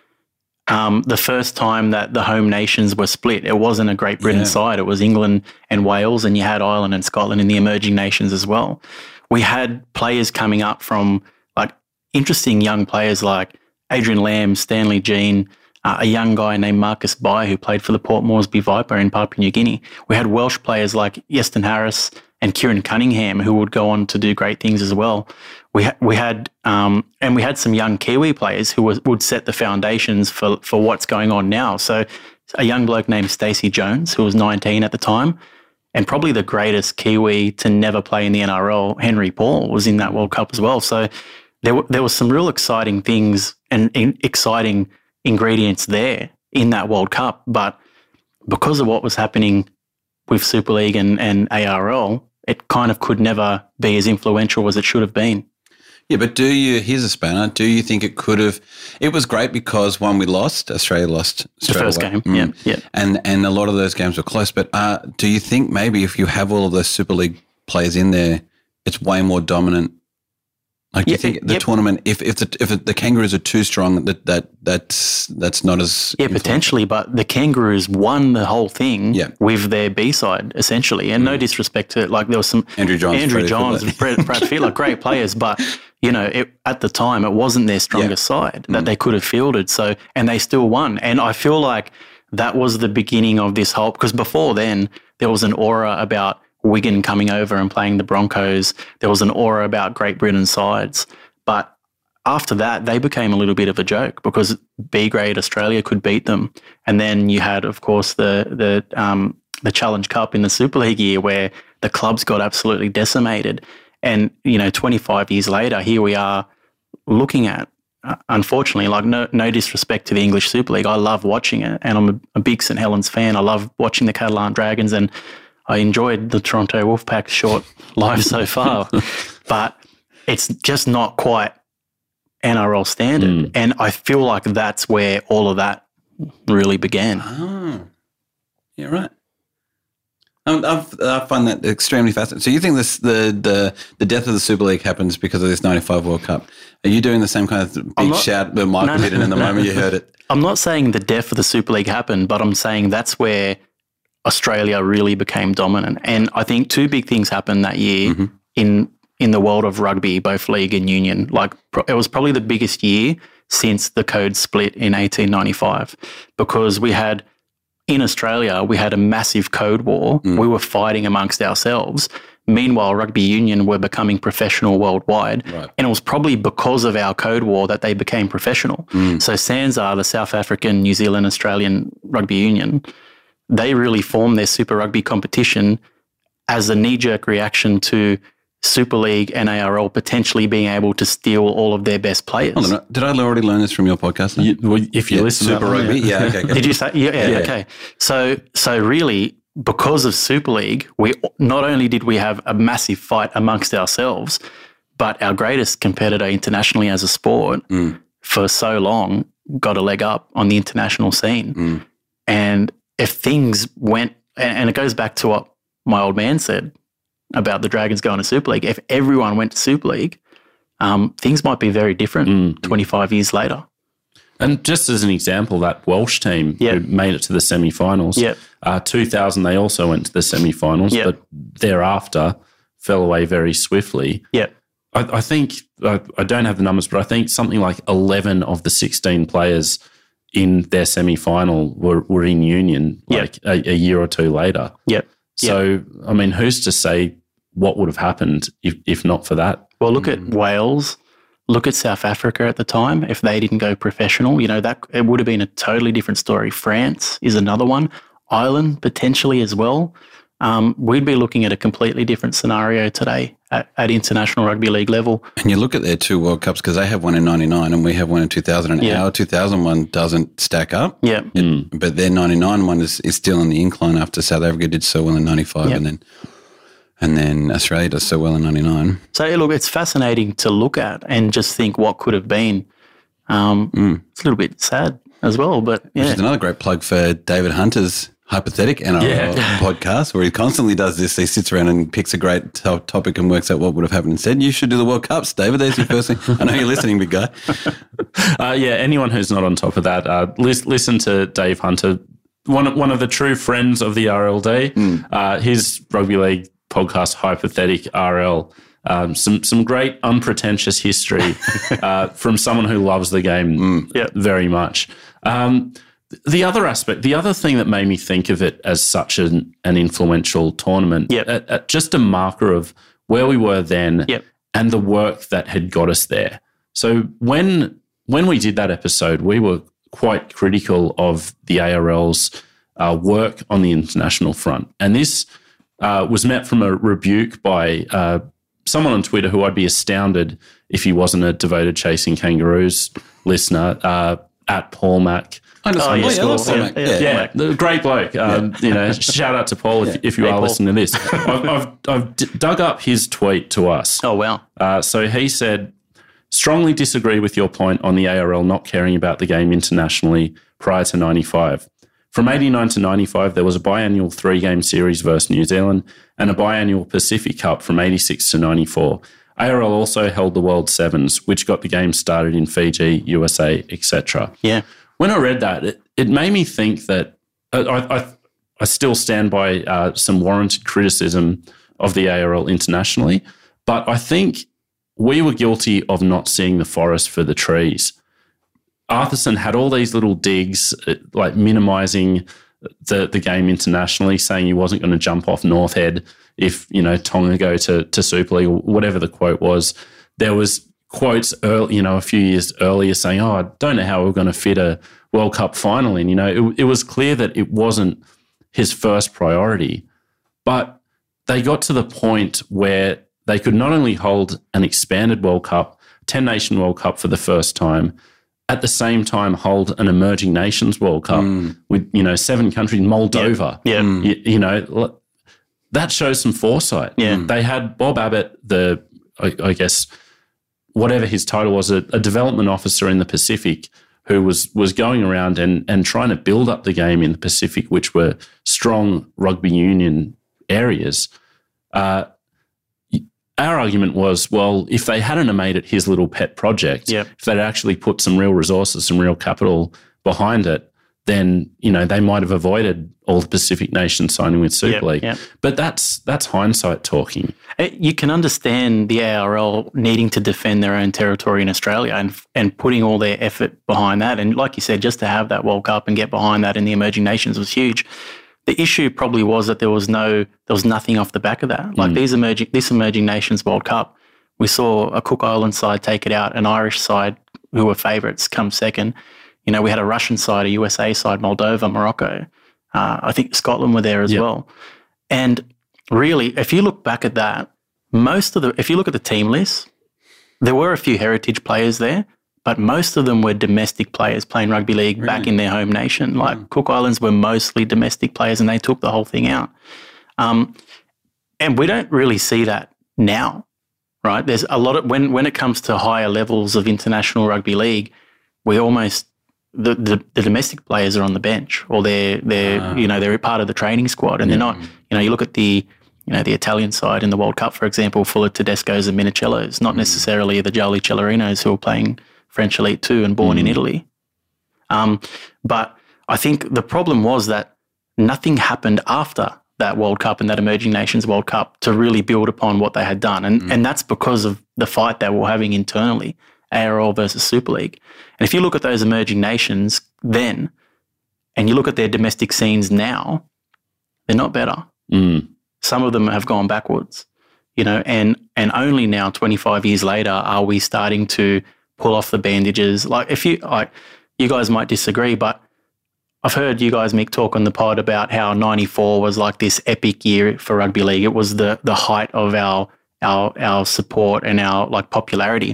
Um, the first time that the home nations were split, it wasn't a Great Britain Yeah. side. It was England and Wales, and you had Ireland and Scotland in the emerging nations as well. We had players coming up from like interesting young players like Adrian Lamb, Stanley Jean, uh, a young guy named Marcus Bai who played for the Port Moresby Viper in Papua New Guinea. We had Welsh players like Yeston Harris and Kieran Cunningham who would go on to do great things as well. We ha- we had um, and we had some young Kiwi players who was, would set the foundations for for what's going on now. So a young bloke named Stacey Jones, who was nineteen at the time, and probably the greatest Kiwi to never play in the N R L, Henry Paul, was in that World Cup as well. So there were, there was some real exciting things and in, exciting ingredients there in that World Cup. But because of what was happening with Super League and, and A R L, it kind of could never be as influential as it should have been. Yeah, but do you, here's a spanner, do you think it could have, it was great because one, we lost, Australia lost The straight first away. game, Mm. yeah, yeah. And and a lot of those games were close, but uh, do you think maybe if you have all of those Super League players in there, it's way more dominant? Like, do you Yeah, think the yep. tournament, if if the if the Kangaroos are too strong, that that that's that's not as Yeah, influential? potentially, but the Kangaroos won the whole thing Yeah. with their B-side, essentially. And no disrespect to, like, there was some Andrew Johns, Andrew Freddie Johns, Fiddler. Brad, Brad Fiedler, great players, but, you know, it, at the time, it wasn't their strongest side that they could have fielded. So, and they still won. And I feel like that was the beginning of this whole, because before then, there was an aura about Wigan coming over and playing the Broncos. There was an aura about Great Britain sides. But after that, they became a little bit of a joke because B-grade Australia could beat them. And then you had, of course, the the um, the Challenge Cup in the Super League year where the clubs got absolutely decimated. And, you know, twenty-five years later, here we are looking at, uh, unfortunately, like no no disrespect to the English Super League. I love watching it, and I'm a, a big St Helens fan. I love watching the Catalan Dragons, and I enjoyed the Toronto Wolfpack short life so far. But it's just not quite N R L standard. Mm. And I feel like that's where all of that really began. Oh, yeah, right. Um, I've, I find that extremely fascinating. So you think this the, the the death of the Super League happens because of this ninety-five World Cup? Are you doing the same kind of big I'm not- shout that Michael No, no, did in the no. moment you heard it? I'm not saying the death of the Super League happened, but I'm saying that's where Australia really became dominant. And I think two big things happened that year Mm-hmm. in in the world of rugby, both league and union. Like pro- it was probably the biggest year since the code split in eighteen ninety-five, because we had in Australia, we had a massive code war. Mm. We were fighting amongst ourselves. Meanwhile, rugby union were becoming professional worldwide. Right. And it was probably because of our code war that they became professional. Mm. So SANZAAR, the South African, New Zealand, Australian rugby union, they really formed their Super Rugby competition as a knee-jerk reaction to Super League and A R L potentially being able to steal all of their best players. Hold on, did I already learn this from your podcast? You, well, if you Yeah, listen to Super that one, Rugby? yeah. Yeah, okay. okay. Did you say? Yeah, yeah, Yeah. okay. So, so really, because of Super League, we not only did we have a massive fight amongst ourselves, but our greatest competitor internationally as a sport Mm. for so long got a leg up on the international scene. Mm. And if things went, and, and it goes back to what my old man said about the Dragons going to Super League. If everyone went to Super League, um, things might be very different Mm. twenty-five years later. And just as an example, that Welsh team Yeah. who made it to the semi-finals, Yeah. uh, two thousand they also went to the semi-finals, Yeah. but thereafter fell away very swiftly. Yeah. I, I think, I, I don't have the numbers, but I think something like eleven of the sixteen players in their semi-final were, were in union Yeah. like a, a year or two later. Yeah. So, I mean, who's to say what would have happened if, if not for that? Well, look at Wales. Look at South Africa at the time. If they didn't go professional, you know, that it would have been a totally different story. France is another one. Ireland potentially as well. Um, we'd be looking at a completely different scenario today at, at international rugby league level. And you look at their two World Cups, because they have one in ninety-nine and we have one in two thousand, and Yeah. our two thousand one doesn't stack up. Yeah. But their ninety-nine one is, is still in the incline after South Africa did so well in ninety-five, Yep. and then and then Australia does so well in ninety-nine. So look, it's fascinating to look at and just think what could have been. Um, It's a little bit sad as well, but Which yeah. is another great plug for David Hunter's Hypothetic N R L Yeah. podcast, where he constantly does this. He sits around and picks a great to- topic and works out what would have happened instead. You should do the World Cups, David. There's your first thing. I know you're listening, big guy. Uh, yeah, anyone who's not on top of that, uh, lis- listen to Dave Hunter, one of, one of the true friends of the R L D. Uh, his rugby league podcast, Hypothetic R L, um, some some great unpretentious history uh, from someone who loves the game Yeah. very much. Um, the other aspect, the other thing that made me think of it as such an, an influential tournament, Yep. uh, uh, just a marker of where we were then Yep. and the work that had got us there. So when when we did that episode, we were quite critical of the A R L's uh, work on the international front. And this uh, was met from a rebuke by uh, someone on Twitter who I'd be astounded if he wasn't a devoted Chasing Kangaroos listener, uh, at Paul Mack. I know Oh, someone- yeah, yeah, I love cool. Paul Mac. Yeah, Yeah. yeah. Yeah, the great bloke. Um, You know, shout out to Paul if, if you Hey, are Paul. listening to this. I've, I've, I've d- dug up his tweet to us. Oh, wow. Uh, so he said, strongly disagree with your point on the A R L not caring about the game internationally prior to ninety-five. From eighty-nine to ninety-five, there was a biannual three-game series versus New Zealand and a biannual Pacific Cup from eighty-six to ninety-four. A R L also held the World Sevens, which got the game started in Fiji, U S A, et cetera. Yeah. When I read that, it, it made me think that I, I, I still stand by uh, some warranted criticism of the A R L internationally, but I think we were guilty of not seeing the forest for the trees. Arthurson had all these little digs, uh, like minimising the, the game internationally, saying he wasn't going to jump off North Head if, you know, Tonga go to, to Super League, or whatever the quote was. There was quotes early, you know, a few years earlier saying, oh, I don't know how we're going to fit a World Cup final in. You know, it, it was clear that it wasn't his first priority. But they got to the point where they could not only hold an expanded World Cup, ten-nation World Cup for the first time, at the same time hold an emerging nations World Cup with, you know, seven countries, Moldova. Yeah. You, you know, l- that shows some foresight. Yeah. They had Bob Abbott, the, I, I guess, whatever his title was, a, a development officer in the Pacific, who was was going around and, and trying to build up the game in the Pacific, which were strong rugby union areas. Uh, our argument was, well, if they hadn't made it his little pet project, Yep. if they'd actually put some real resources, some real capital behind it, then, you know, they might have avoided all the Pacific nations signing with Super Yep, League. yep. But that's that's hindsight talking. Uh, You can understand the A R L needing to defend their own territory in Australia and and putting all their effort behind that. And like you said, just to have that World Cup and get behind that in the emerging nations was huge. The issue probably was that there was no, there was nothing off the back of that. Like these emerging, this emerging nations World Cup, we saw a Cook Island side take it out, an Irish side who were favourites come second. You know, we had a Russian side, a U S A side, Moldova, Morocco. Uh, I think Scotland were there as Yep. well. And really, if you look back at that, most of the, if you look at the team list, there were a few heritage players there, but most of them were domestic players playing rugby league really? back in their home nation. Like mm. Cook Islands were mostly domestic players and they took the whole thing out. Um, and we don't really see that now, right? There's a lot of, when, when it comes to higher levels of international rugby league, we almost, the, the, the domestic players are on the bench or they're, they're uh, you know, they're part of the training squad and yeah. they're not, you know, you look at the, you know, the Italian side in the World Cup, for example, full of Tedescos and Minicellos, not mm. necessarily the Jolly Cellarinos who are playing French Elite two and born mm. in Italy. Um, but I think the problem was that nothing happened after that World Cup and that Emerging Nations World Cup to really build upon what they had done. And mm. and that's because of the fight they were having internally, A R L versus Super League. And if you look at those emerging nations then and you look at their domestic scenes now, they're not better. Mm. Some of them have gone backwards, you know, and and only now, twenty-five years later, are we starting to pull off the bandages. Like if you like, you guys might disagree, but I've heard you guys, Mick, talk on the pod about how ninety-four was like this epic year for rugby league. It was the the height of our our our support and our like popularity.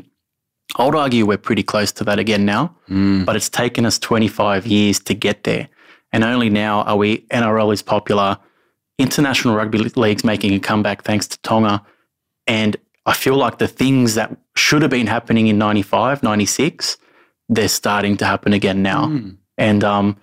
I would argue we're pretty close to that again now, mm. but it's taken us twenty-five years to get there, and only now are we. N R L is popular. International rugby league's making a comeback thanks to Tonga, and I feel like the things that should have been happening in ninety-five, ninety-six, they're starting to happen again now. Mm. And um,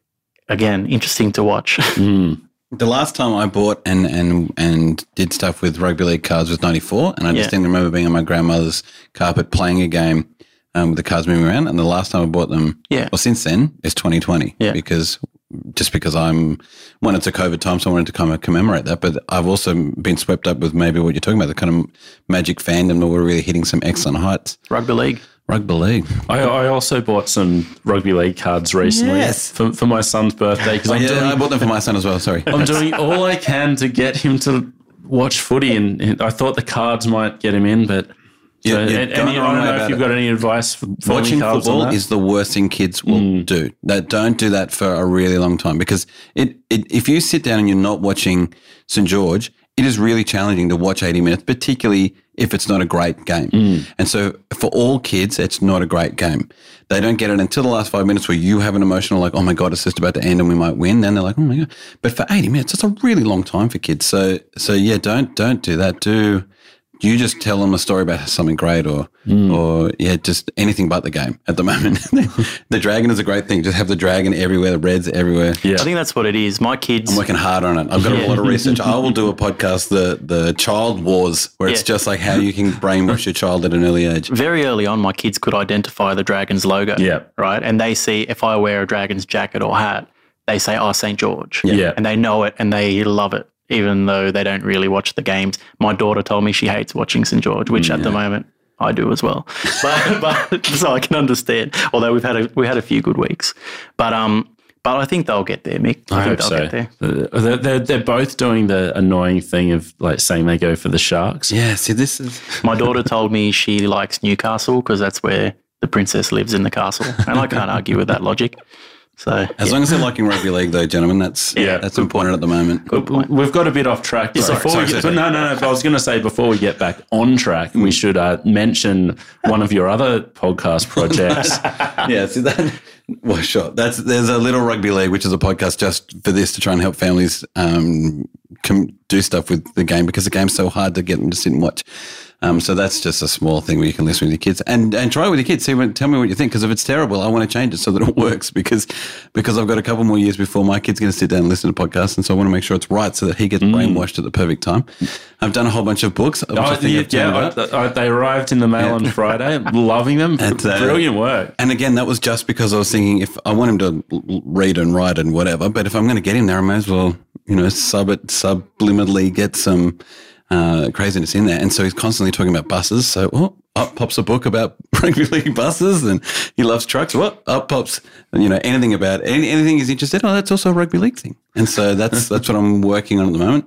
again, interesting to watch. Mm. The last time I bought and and and did stuff with rugby league cards was ninety-four, and I Yeah. distinctly remember being on my grandmother's carpet playing a game um, with the cards moving around. And the last time I bought them, Yeah. well, since then, is twenty twenty. Yeah. Because just because I'm, when it's a COVID time, so I wanted to kind of commemorate that. But I've also been swept up with maybe what you're talking about, the kind of magic fandom that we're really hitting some excellent heights. Rugby league. Rugby league. I, I also bought some rugby league cards recently Yes. for, for my son's birthday because Oh, I'm yeah, doing I bought them for my son as well. Sorry. I'm doing all I can to get him to watch footy, and, and I thought the cards might get him in, but You- so, you're and, going and the I wrong don't way know if about you've it. got any advice for following Watching cards football on that. is the worst thing kids will do. That don't do that for a really long time because it, it if you sit down and you're not watching Saint George, it is really challenging to watch eighty minutes, particularly if it's not a great game. And so for all kids, it's not a great game. They don't get it until the last five minutes where you have an emotional like, oh my God, it's just about to end and we might win. Then they're like, oh my God. But for eighty minutes, it's a really long time for kids. So so yeah, don't don't do that. Do you just tell them a story about something great or, or yeah, just anything but the game at the moment. The dragon is a great thing. Just have the dragon everywhere, the reds everywhere. Yeah. I think that's what it is. My kids. I'm working hard on it. I've got a lot of research. I will do a podcast, the the child wars, where it's Yeah. just like how you can brainwash your child at an early age. Very early on, my kids could identify the Dragons logo. Yeah. Right. And they see if I wear a Dragons jacket or hat, they say, oh, Saint George. Yeah. And they know it and they love it, even though they don't really watch the games. My daughter told me she hates watching Saint George, which at the moment I do as well. But, but so I can understand. Although we've had a we had a few good weeks. But um but I think they'll get there, Mick. I, I think hope they'll so. get there. Uh, They're, they're, they're both doing the annoying thing of like saying they go for the Sharks. Yeah, see, this is My daughter told me she likes Newcastle because that's where the princess lives, in the castle. And I can't argue with that logic. So as long as they're liking rugby league, though, gentlemen, that's Yeah, that's good important at the moment. good point. We've got a bit off track. But Sorry, before sorry, we get, sorry, but no, no, no. But I was going to say before we get back on track, we should uh, mention one of your other podcast projects. Yeah, see that. Well, sure. That's there's a Little Rugby League, which is a podcast just for this to try and help families um, com- do stuff with the game because the game's so hard to get them to sit and watch. Um, so that's just a small thing where you can listen with your kids and, and try it with your kids. See, what, tell me what you think. Because if it's terrible, I want to change it so that it works. Because because I've got a couple more years before my kid's going to sit down and listen to podcasts, and so I want to make sure it's right so that he gets brainwashed at the perfect time. I've done a whole bunch of books. Which I Oh, think yeah, I've turned yeah out. I, I, they arrived in the mail on Friday. Loving them. And, uh, Brilliant work. And again, that was just because I was thinking if I want him to l- l- read and write and whatever, but if I'm going to get him there, I may as well, you know, sub it, subliminally get some uh, craziness in there. And so he's constantly talking about buses. So oh, up pops a book about rugby league buses, and he loves trucks. What up pops, you know, anything about any, anything he's interested in. Oh, that's also a rugby league thing. And so that's that's what I'm working on at the moment.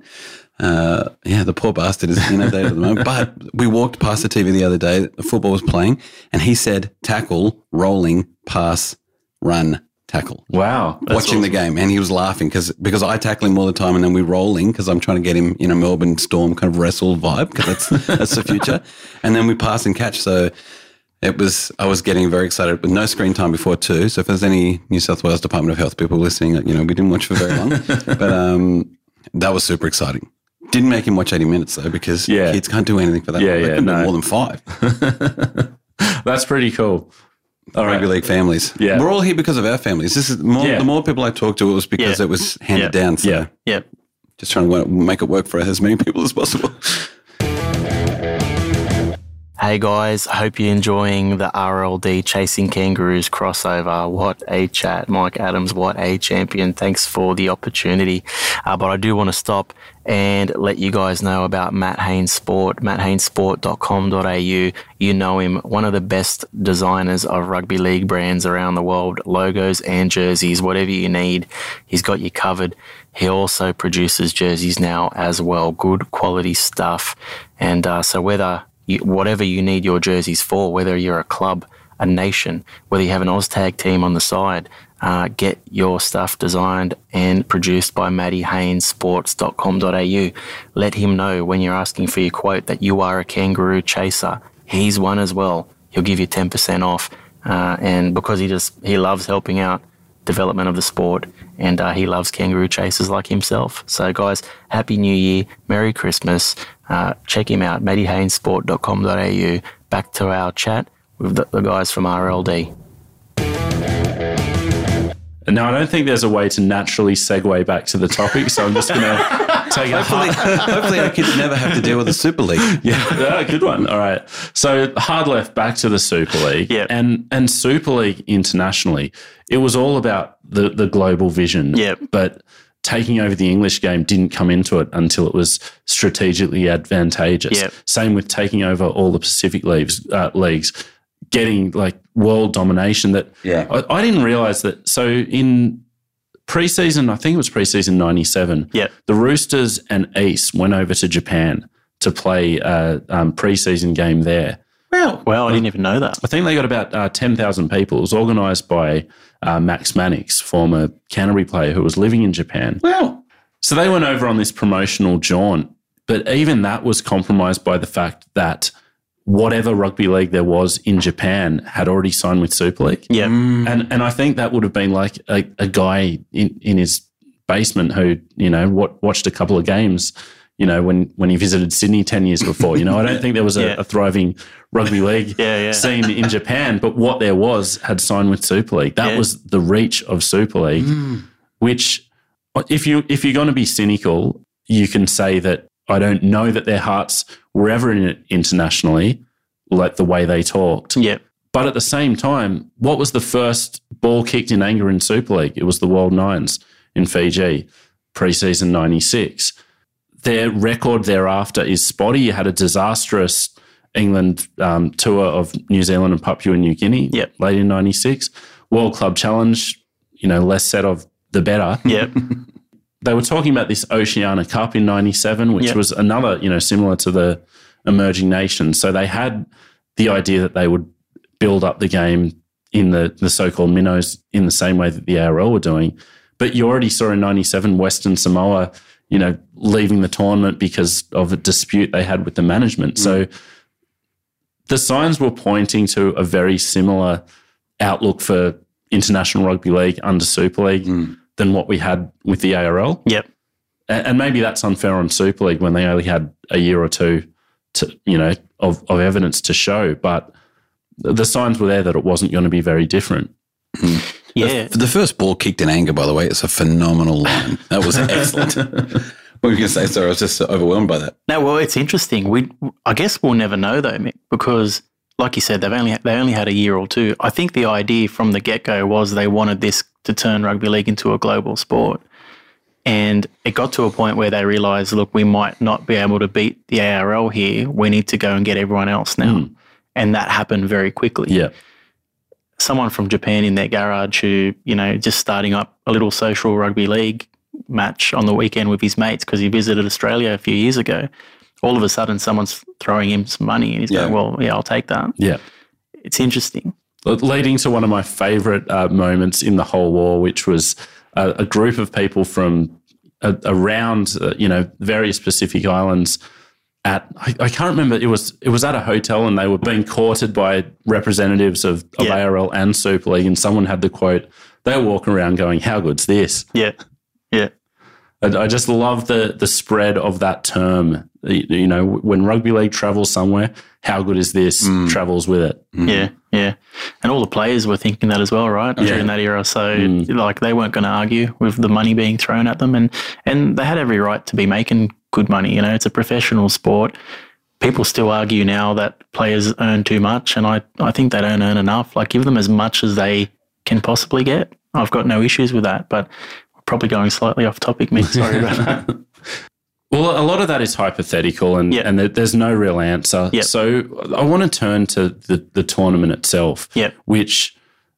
Uh, yeah, the poor bastard is inundated at the moment. But we walked past the T V the other day. The football was playing, and he said tackle, rolling, pass, run, tackle. Wow. That's watching the awesome. game, and he was laughing because because I tackle him all the time, and then we rolling because I'm trying to get him in a Melbourne Storm kind of wrestle vibe because that's that's the future, and then we pass and catch. So it was I was getting very excited, but no screen time before two. So if there's any New South Wales Department of Health people listening, you know we didn't watch for very long, but um, that was super exciting. Didn't make him watch eighty minutes though because Yeah. kids can't do anything for that. Yeah, long. They yeah, couldn't do no. more than five. That's pretty cool. All right. Rugby league families. Yeah. We're all here because of our families. This is more, Yeah. the more people I talk to, it was because Yeah. it was handed Yeah. down. So Yeah. Yep. just trying to wo- make it work for as many people as possible. Hey guys, hope you're enjoying the R L D Chasing Kangaroos crossover. What a chat. Mike Adams, what a champion. Thanks for the opportunity. Uh, but I do want to stop and let you guys know about Matt Haynes Sport, matt haynes sport dot com dot a u. You know him, one of the best designers of rugby league brands around the world, logos and jerseys, whatever you need, he's got you covered. He also produces jerseys now as well, good quality stuff. And uh, so whether You, whatever you need your jerseys for, whether you're a club, a nation, whether you have an OzTag team on the side, uh, get your stuff designed and produced by matty haynes sports dot com dot a u. Let him know when you're asking for your quote that you are a kangaroo chaser. He's one as well. He'll give you ten percent off. Uh, and because he just, he loves helping out development of the sport, and uh, he loves kangaroo chasers like himself. So guys, Happy New Year, Merry Christmas. Uh, check him out, matty haynes sport dot com dot a u. Back to our chat with the, the guys from R L D. Now, I don't think there's a way to naturally segue back to the topic, so I'm just going to take a hopefully, hard, hopefully our kids never have to deal with the Super League. yeah, yeah, good one. All right. So hard left back to the Super League. Yep. And and Super League internationally, it was all about the, the global vision. Yep. But taking over the English game didn't come into it until it was strategically advantageous. Yep. Same with taking over all the Pacific leagues, uh, leagues, getting like world domination that Yeah. I, I didn't realize that. So in preseason, I think it was preseason ninety-seven, Yep. the Roosters and East went over to Japan to play a um, preseason game there. Well, Well, I didn't even know that. I think they got about uh, ten thousand people. It was organised by uh, Max Mannix, former Canterbury player who was living in Japan. well, So they went over on this promotional jaunt, but even that was compromised by the fact that whatever rugby league there was in Japan had already signed with Super League. Yeah. And and I think that would have been like a, a guy in, in his basement who, you know, what, watched a couple of games, you know, when, when he visited Sydney ten years before. You know, I don't think there was a, Yeah. a thriving rugby league Yeah, yeah. scene in Japan, but what there was had signed with Super League. That Yeah. was the reach of Super League, which if, you, if you're going to be cynical, you can say that I don't know that their hearts were ever in it internationally, like the way they talked. Yep. But at the same time, what was the first ball kicked in anger in Super League? It was the World Nines in Fiji, pre-season ninety-six. Their record thereafter is spotty. You had a disastrous England um, tour of New Zealand and Papua New Guinea Yep. late in ninety-six. World Club Challenge, you know, less said of the better. Yep. They were talking about this Oceania Cup in ninety-seven, which Yep. was another, you know, similar to the emerging nations. So they had the idea that they would build up the game in the, the so-called minnows in the same way that the A R L were doing. But you already saw in ninety-seven Western Samoa, you know, leaving the tournament because of a dispute they had with the management. Mm. So the signs were pointing to a very similar outlook for International Rugby League under Super League mm. than what we had with the A R L. Yep. And, and maybe that's unfair on Super League when they only had a year or two to, you know, of, of evidence to show. But the signs were there that it wasn't going to be very different. Mm. Yeah. The, the first ball kicked in anger, by the way, it's a phenomenal line. That was excellent. What were you going to say? Sorry, I was just overwhelmed by that. No, well, it's interesting. We, I guess we'll never know though, Mick, because like you said, they've only they only had a year or two. I think the idea from the get-go was they wanted this to turn rugby league into a global sport. And it got to a point where they realised, look, we might not be able to beat the A R L here. We need to go and get everyone else now. Mm. And that happened very quickly. Yeah. Someone from Japan in their garage who, you know, just starting up a little social rugby league match on the weekend with his mates because he visited Australia a few years ago. All of a sudden, someone's throwing him some money and he's yeah. going, well, yeah, I'll take that. Yeah. It's interesting. leading to one of my favourite uh, moments in the whole war, which was a, a group of people from uh, around, uh, you know, various Pacific islands. At I, I can't remember. It was it was at a hotel, and they were being courted by representatives of, of Yeah. A R L and Super League. And someone had the quote. They were walking around going, "How good's this?" Yeah. Yeah. I, I just love the the spread of that term. You, you know, when rugby league travels somewhere, how good is this? Mm. Travels with it. Yeah, yeah. And all the players were thinking that as well, right? During that era. So, Mm. like, they weren't going to argue with the money being thrown at them. And, and they had every right to be making good money. You know, it's a professional sport. People still argue now that players earn too much. And I, I think they don't earn enough. Like, give them as much as they can possibly get. I've got no issues with that. But we're probably going slightly off topic, Mick. Sorry about that. Well, a lot of that is hypothetical, and, Yeah. and there- there's no real answer. Yeah. So I want to turn to the, the tournament itself, Yeah. which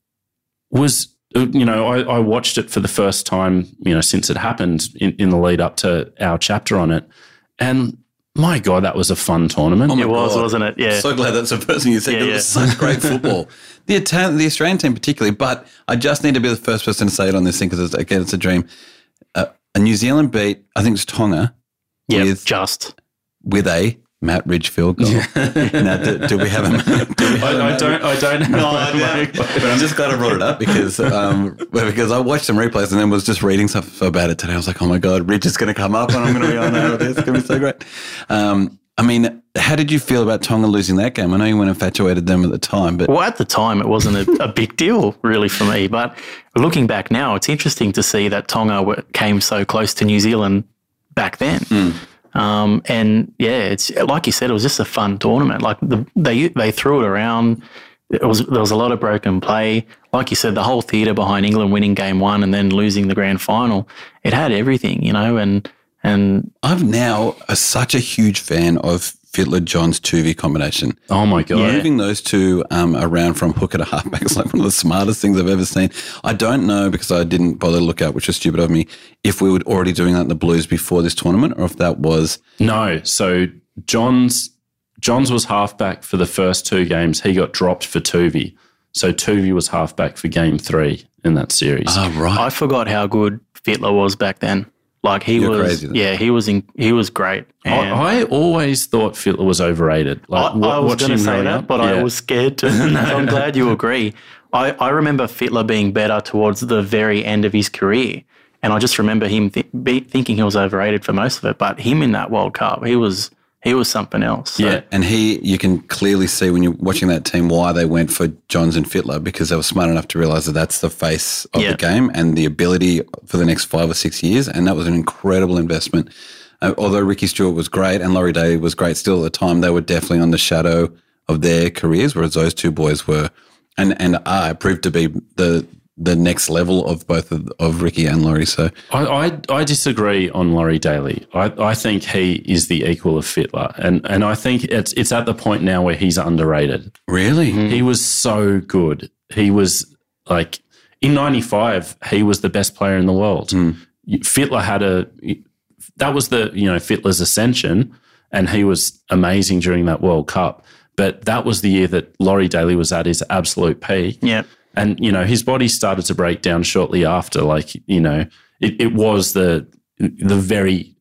was, you know, I, I watched it for the first time, you know, since it happened in, in the lead up to our chapter on it. And my God, that was a fun tournament. Oh my It was, God. wasn't it? Yeah. So glad that's the first thing you said. Yeah, it yeah. was such great football. The Italian, the Australian team particularly, but I just need to be the first person to say it on this thing because, again, it's a dream. Uh, a New Zealand beat, I think it's Tonga, Yeah, with, just. with a Matt Ridge field goal. Now, do, do we have a do we have a I, I Matt don't, I don't have No, my- I know. But I'm just glad I brought it up because um, because I watched some replays and then was just reading stuff about it today. I was like, oh my God, Rich is going to come up and I'm going to be on there with this. It's going to be so great. Um, I mean, how did you feel about Tonga losing that game? I know you weren't infatuated them at the time, but Well, at the time, it wasn't a, a big deal really for me. But looking back now, it's interesting to see that Tonga were, came so close to New Zealand back then. Mm. Um, and yeah, it's like you said, it was just a fun tournament. Like the, they they threw it around. It was there was a lot of broken play. Like you said, the whole theatre behind England winning game one and then losing the grand final, it had everything, you know. And and I'm now a, such a huge fan of Fittler Johns Tuvey combination. Oh my God. Yeah. Moving those two um, around from hooker to halfback is like one of the smartest things I've ever seen. I don't know, because I didn't bother to look out, which was stupid of me, if we were already doing that in the Blues before this tournament or if that was... No. So Johns Johns was halfback for the first two games. He got dropped for Tuvey. So Tuvey was halfback for game three in that series. Oh, right. I forgot how good Fittler was back then. Like he You're was, crazy then. yeah, he was in, he was great. And I, I always thought Fittler was overrated. Like, I, wa- I was watching going to him say growing that, up, but I yeah. was scared to. So I'm glad you agree. I, I remember Fittler being better towards the very end of his career. And I just remember him th- be, thinking he was overrated for most of it. But him in that World Cup, he was he was something else. So, Yeah. And he, you can clearly see when you're watching that team why they went for Johns and Fittler, because they were smart enough to realise that that's the face of Yeah. the game and the ability for the next five or six years. And that was an incredible investment. Uh, although Ricky Stewart was great and Laurie Daly was great still at the time, they were definitely on the shadow of their careers, whereas those two boys were, and, and are proved to be the the next level of both of, of Ricky and Laurie. So I, I, I disagree on Laurie Daly. I, I think he is the equal of Fittler. And, and I think it's it's at the point now where he's underrated. really, He was so good. He was like, in ninety-five, he was the best player in the world. Fittler had a, that was the, you know, Fittler's ascension, and he was amazing during that World Cup. But that was the year that Laurie Daly was at his absolute peak. yeah, And, you know, his body started to break down shortly after. Like, you know, it, it was the the very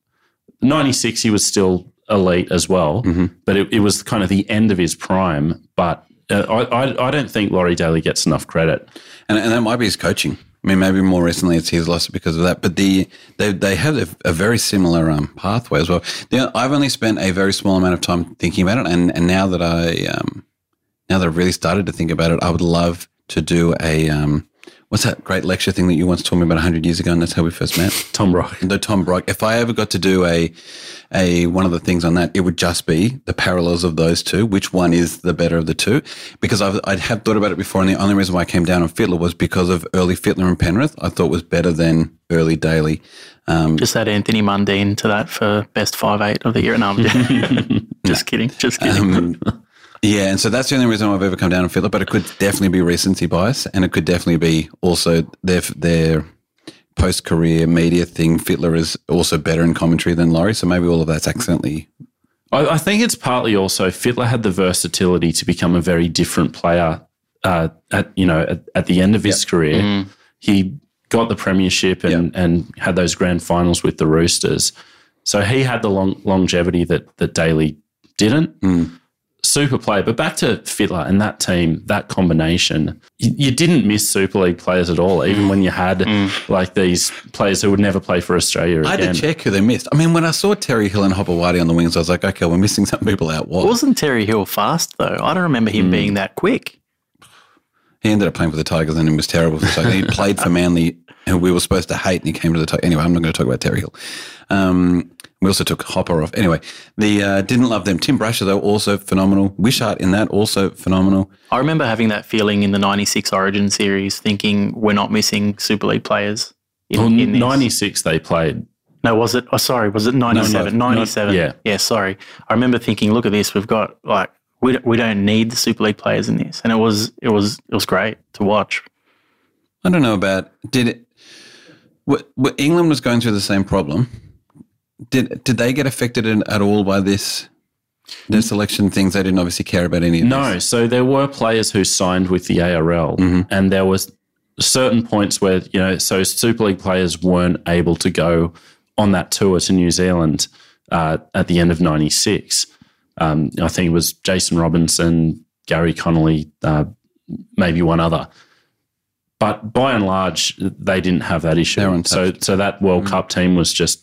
ninety-six, he was still elite as well, but it, it was kind of the end of his prime. But uh, I, I I don't think Laurie Daly gets enough credit. and, and that might be his coaching. I mean, maybe more recently it's he's lost it because of that. But the they they had a, a very similar um, pathway as well. Now, I've only spent a very small amount of time thinking about it, and, and now that I um, now that I've really started to think about it, I would love to do a um, what's that great lecture thing that you once told me about one hundred years ago, and that's how we first met. Tom Brock. The Tom Brock. If I ever got to do a a one of the things on that, it would just be the parallels of those two. Which one is the better of the two? Because I've I'd have thought about it before, and the only reason why I came down on Fittler was because of early Fittler and Penrith. I thought was better than early Daly. Um, just add Anthony Mundine to that for best five eight of the year. No, I'm just, just kidding, just kidding. um, yeah, and so that's the only reason I've ever come down on Fittler. But it could definitely be recency bias, and it could definitely be also their their post-career media thing. Fittler is also better in commentary than Laurie, so maybe all of that's accidentally. I, I think it's partly also Fittler had the versatility to become a very different player uh, at you know at, at the end of his Yep. career. Mm. He got the premiership and, Yep. and had those grand finals with the Roosters. So he had the long, longevity that that Daly didn't. Mm. Super player. But back to Fittler and that team, that combination, you, you didn't miss Super League players at all, even when you had like these players who would never play for Australia I again. had to check who they missed. I mean, when I saw Terry Hill and Hopewadi on the wings, I was like, okay, we're missing some people out. What? Wasn't Terry Hill fast, though? I don't remember him being that quick. He ended up playing for the Tigers and it was terrible. So he played for Manly, who we were supposed to hate, and he came to the Tigers. Anyway, I'm not going to talk about Terry Hill. Um, we also took Hopper off. Anyway, the uh, didn't love them. Tim Brasher, though, also phenomenal. Wishart in that, also phenomenal. I remember having that feeling in the ninety-six Origin series, thinking we're not missing Super League players in, Well, in this. ninety-six they played. No, was it? Oh, sorry, was it ninety-seven? No, no, ninety-seven. yeah. Yeah, sorry. I remember thinking, look at this. We've got like we don't- we don't need the Super League players in this, and it was it was it was great to watch. I don't know about did it. What, what England was going through the same problem. Did did they get affected in, at all by this? Their selection things, they didn't obviously care about any of No, this. so there were players who signed with the A R L, and there was certain points where you know, so Super League players weren't able to go on that tour to New Zealand uh, at the end of ninety-six. Um, I think it was Jason Robinson, Gary Connolly, uh, maybe one other. But by and large, they didn't have that issue. They're untouched. So, so that World Cup team was just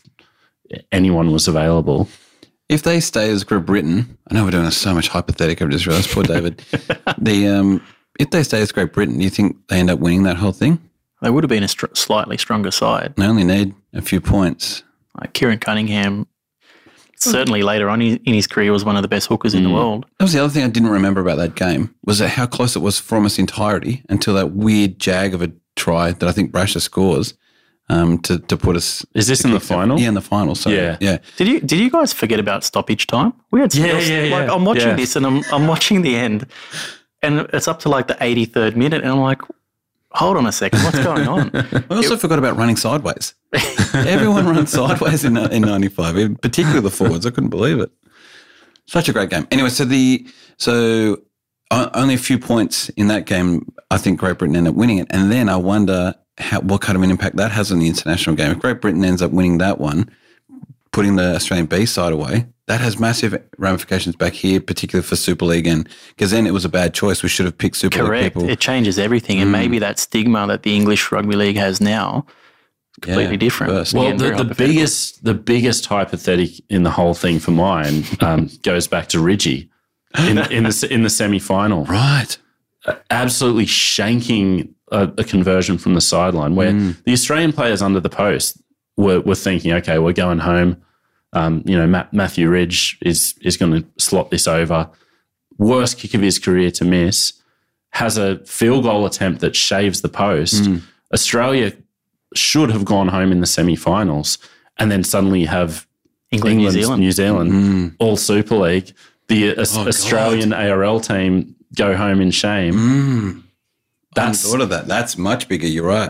anyone was available. If they stay as Great Britain, I know we're doing so much hypothetical. I just realised, poor David. the um, if they stay as Great Britain, do you think they end up winning that whole thing? They would have been a str- slightly stronger side. They only need a few points. Like Kieran Cunningham, certainly later on in his career, was one of the best hookers in the world. That was the other thing I didn't remember about that game, was that how close it was for almost entirety until that weird jag of a try that I think Brasher scores um, to, to put us... Is this to in the kick them. final? Yeah, in the final. So, Yeah. yeah. Did you did you guys forget about stoppage time? We had Yeah, still- yeah, like yeah, I'm watching yeah. this and I'm I'm watching the end, and it's up to like the eighty-third minute, and I'm like, hold on a second, what's going on? I also forgot about running sideways. Everyone runs sideways in in ninety-five, in particularly the forwards. I couldn't believe it. Such a great game. Anyway, so the so uh, only a few points in that game. I think Great Britain ended up winning it, and then I wonder how what kind of an impact that has on the international game. If Great Britain ends up winning that one, putting the Australian B side away, that has massive ramifications back here, particularly for Super League, and because then it was a bad choice. We should have picked Super League Correct. people. It changes everything, and maybe that stigma that the English rugby league has now is completely Yeah, different. reversed. Well, Again, the, very the hypothetical. biggest the biggest hypothetic in the whole thing for mine um, goes back to Ridgie in, in the in the semi final, Right. absolutely shanking a, a conversion from the sideline, where the Australian players under the post were were thinking, okay, we're going home. Um, you know, Matt, Matthew Ridge is is going to slot this over. Worst kick of his career to miss. Has a field goal attempt that shaves the post. Australia should have gone home in the semi-finals, and then suddenly have England, New England, Zealand. New Zealand, all Super League. The Aus- Oh, Australian A R L team go home in shame. I hadn't That's thought of that. That's much bigger. You're right.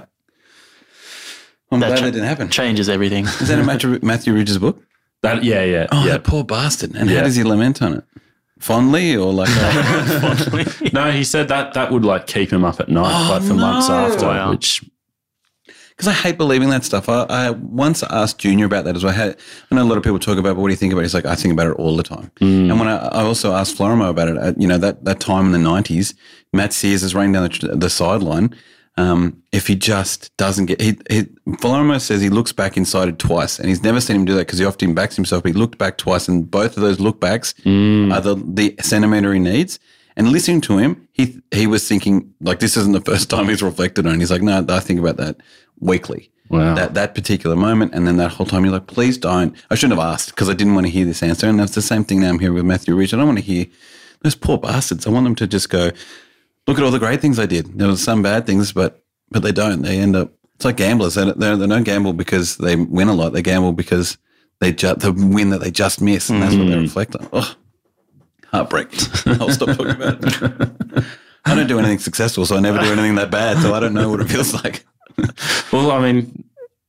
I'm That glad cha- that didn't happen. changes everything. Is that in Matthew, Matthew Ridge's book? that. Yeah, yeah, Oh, yeah. that poor bastard. And Yeah. how does he lament on it? Fondly or like, No, he said that that would like keep him up at night, Oh, like for months no. after. Wow. Which because I hate believing that stuff. I, I once asked Junior about that as well. I, had, I know a lot of people talk about, but what do you think about it? He's like, I think about it all the time. And when I, I also asked Florimo about it, at, you know, that, that time in the nineties, Matt Sears is running down the, the sideline. Um, if he just doesn't get, he, he, Florimo says he looks back inside it twice, and he's never seen him do that because he often backs himself, but he looked back twice, and both of those look backs are the, the centimetre he needs. And listening to him, he he was thinking, like, this isn't the first time he's reflected on it. He's like, no, I think about that weekly. Wow. That that particular moment. And then that whole time, you're like, please don't. I shouldn't have asked because I didn't want to hear this answer. And that's the same thing now I'm hearing with Matthew Ridge. I don't want to hear those poor bastards. I want them to just go, look at all the great things I did. There were some bad things, but but they don't. They end up, it's like gamblers. They, they, they don't gamble because they win a lot. They gamble because they ju- the win that they just miss. And that's what they reflect on. Oh. Heartbreak. I'll stop talking about it. I don't do anything successful, so I never do anything that bad, so I don't know what it feels like. Well, I mean,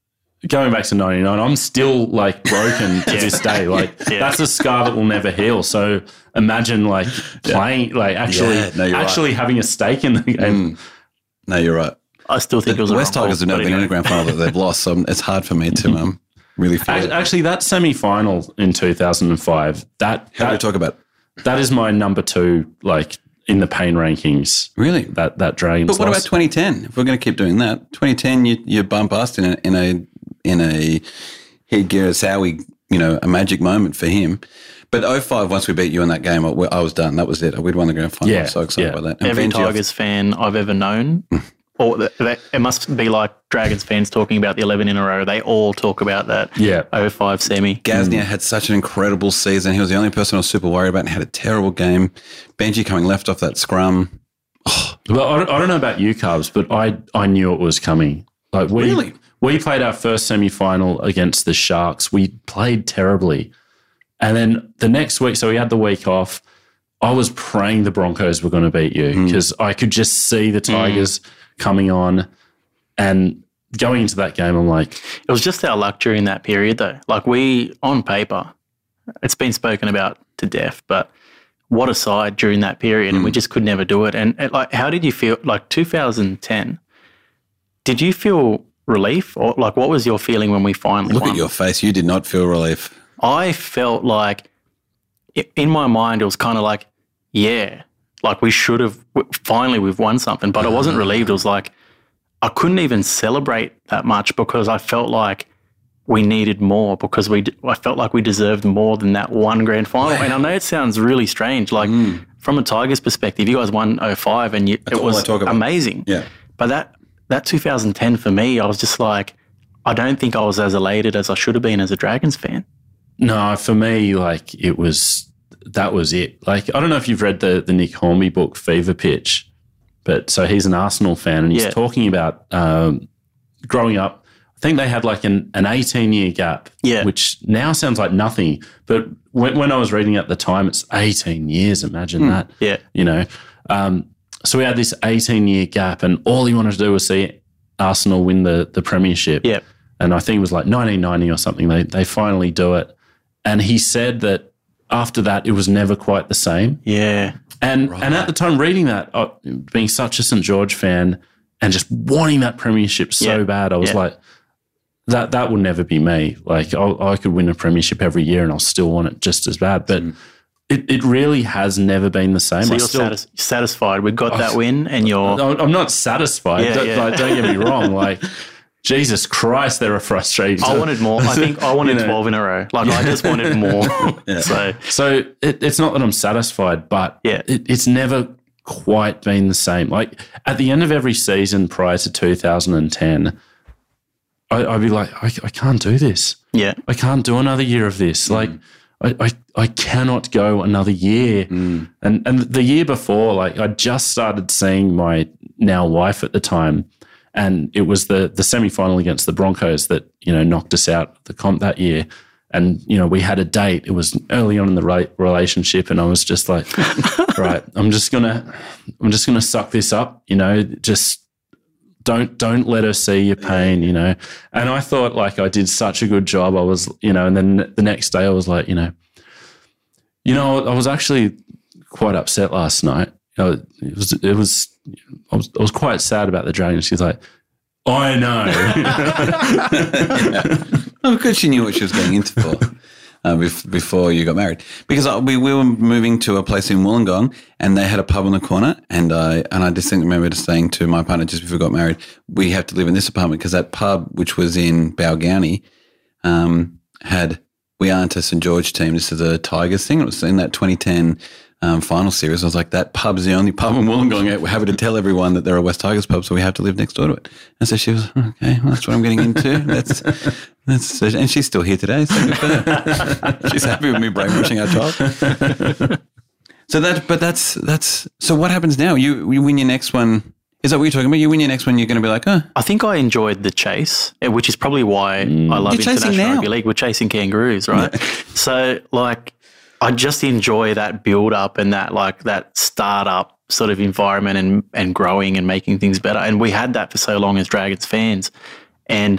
going back to ninety-nine, I'm still like broken to this day. Like Yeah. that's a scar that will never heal. So imagine like playing, like actually, Yeah, no, you're actually having a stake in the game. No, you're right. I still think The it was a West wrong Tigers have call, never but been in a anyway. grand final that they've lost, so it's hard for me to um, really feel Ac- it. Actually, that semi-final in two thousand five, that How do we that, talk about? that is my number two, like in the pain rankings. Really? That that Dragons. But what loss. about twenty ten? If we're going to keep doing that, twenty ten, you you bump us in a in a in a headgear Sowie, you know, a magic moment for him. But oh five, once we beat you in that game, I, I was done. That was it. We'd won the grand final. Yeah, I was so excited yeah. about that. And Every Benji, Tigers fan I've ever known, or that, that, it must be like Dragons fans talking about the eleven in a row. They all talk about that Yeah. oh five semi. Gaznia had such an incredible season. He was the only person I was super worried about and had a terrible game. Benji coming left off that scrum. Well, I don't, I don't know about you, Cubs, but I, I knew it was coming. Like we, Really? we played our first semi-final against the Sharks. We played terribly. And then the next week, so we had the week off, I was praying the Broncos were going to beat you because I could just see the Tigers coming on. And going into that game, I'm like, It was just our luck during that period, though. Like we, on paper, it's been spoken about to death, but what a side during that period, and we just could never do it. And it, like, how did you feel? Like two thousand ten, did you feel relief, or like what was your feeling when we finally Look won? at your face. You did not feel relief. I felt like, i- in my mind, it was kind of like, yeah, like we should have. w- Finally, we've won something, but I wasn't relieved. It was like I couldn't even celebrate that much because I felt like we needed more because we. d- I felt like we deserved more than that one grand final. And I know it sounds really strange, like from a Tigers perspective, you guys won oh five and you, it all was I talk about. amazing. Yeah. But that that two thousand ten for me, I was just like, I don't think I was as elated as I should have been as a Dragons fan. no, for me, like it was, that was it. Like, I don't know if you've read the, the Nick Hornby book, Fever Pitch, but so he's an Arsenal fan and he's Yeah. talking about um, growing up. I think they had like an, an eighteen-year gap, Yeah. which now sounds like nothing. But when, when I was reading at the time, it's eighteen years. Imagine that. Yeah. You know, um, so we had this eighteen-year gap, and all he wanted to do was see Arsenal win the the premiership. Yeah. And I think it was like nineteen ninety or something. They they finally do it, and he said that after that, it was never quite the same. Yeah. And and at the time, reading that, uh, being such a St George fan, and just wanting that premiership so Yeah. bad, I was Yeah. like, that that will never be me. Like I'll, I could win a premiership every year, and I'll still want it just as bad. But it, it really has never been the same. So I you're still, satis- satisfied. We got that win, and you're No, I'm not satisfied. Yeah, don't, yeah. Like, don't get me wrong. Like, Jesus Christ, there are frustrating. I wanted more. I think I wanted You know. twelve in a row. Like I just wanted more. So So it, it's not that I'm satisfied, but Yeah. it, it's never quite been the same. Like at the end of every season prior to two thousand ten, I, I'd be like, I, I can't do this. yeah, I can't do another year of this. Like, I, I, I cannot go another year. And and the year before, like, I just started seeing my now wife at the time, and it was the the semi final against the Broncos that you know knocked us out of the comp that year. And you know, we had a date. It was early on in the re- relationship, and I was just like, right, I'm just gonna, I'm just gonna suck this up. You know, just. Don't don't let her see your pain, you know. And I thought like I did such a good job. I was, you know, and then the next day I was like, you know, you know, I was actually quite upset last night. You know, it was it was I was I was quite sad about the Dragons. She's like, I know. Oh, good. She knew what she was getting into for uh, bef- before you got married. Because uh, we, we were moving to a place in Wollongong, and they had a pub on the corner. And I and I distinctly remember just saying to my partner just before we got married, we have to live in this apartment because that pub, which was in Balgownie, um, had we aren't a St George team. This is a Tigers thing. It was in that twenty ten um, final series. I was like, that pub's the only pub in Wollongong. We're happy to tell everyone that they're a West Tigers pub, so we have to live next door to it. And so she was, okay, well, that's what I'm getting into. That's that's, and she's still here today. So good for her. She's happy with me brainwashing our child. So that, but that's that's. So what happens now? You you win your next one. Is that what you're talking about? You win your next one, you're going to be like, oh, I think I enjoyed the chase, eh, which is probably why I love You're chasing international now. rugby league. We're chasing kangaroos, right? So, like, I just enjoy that build up and that like that startup sort of environment and and growing and making things better. And we had that for so long as Dragons fans. And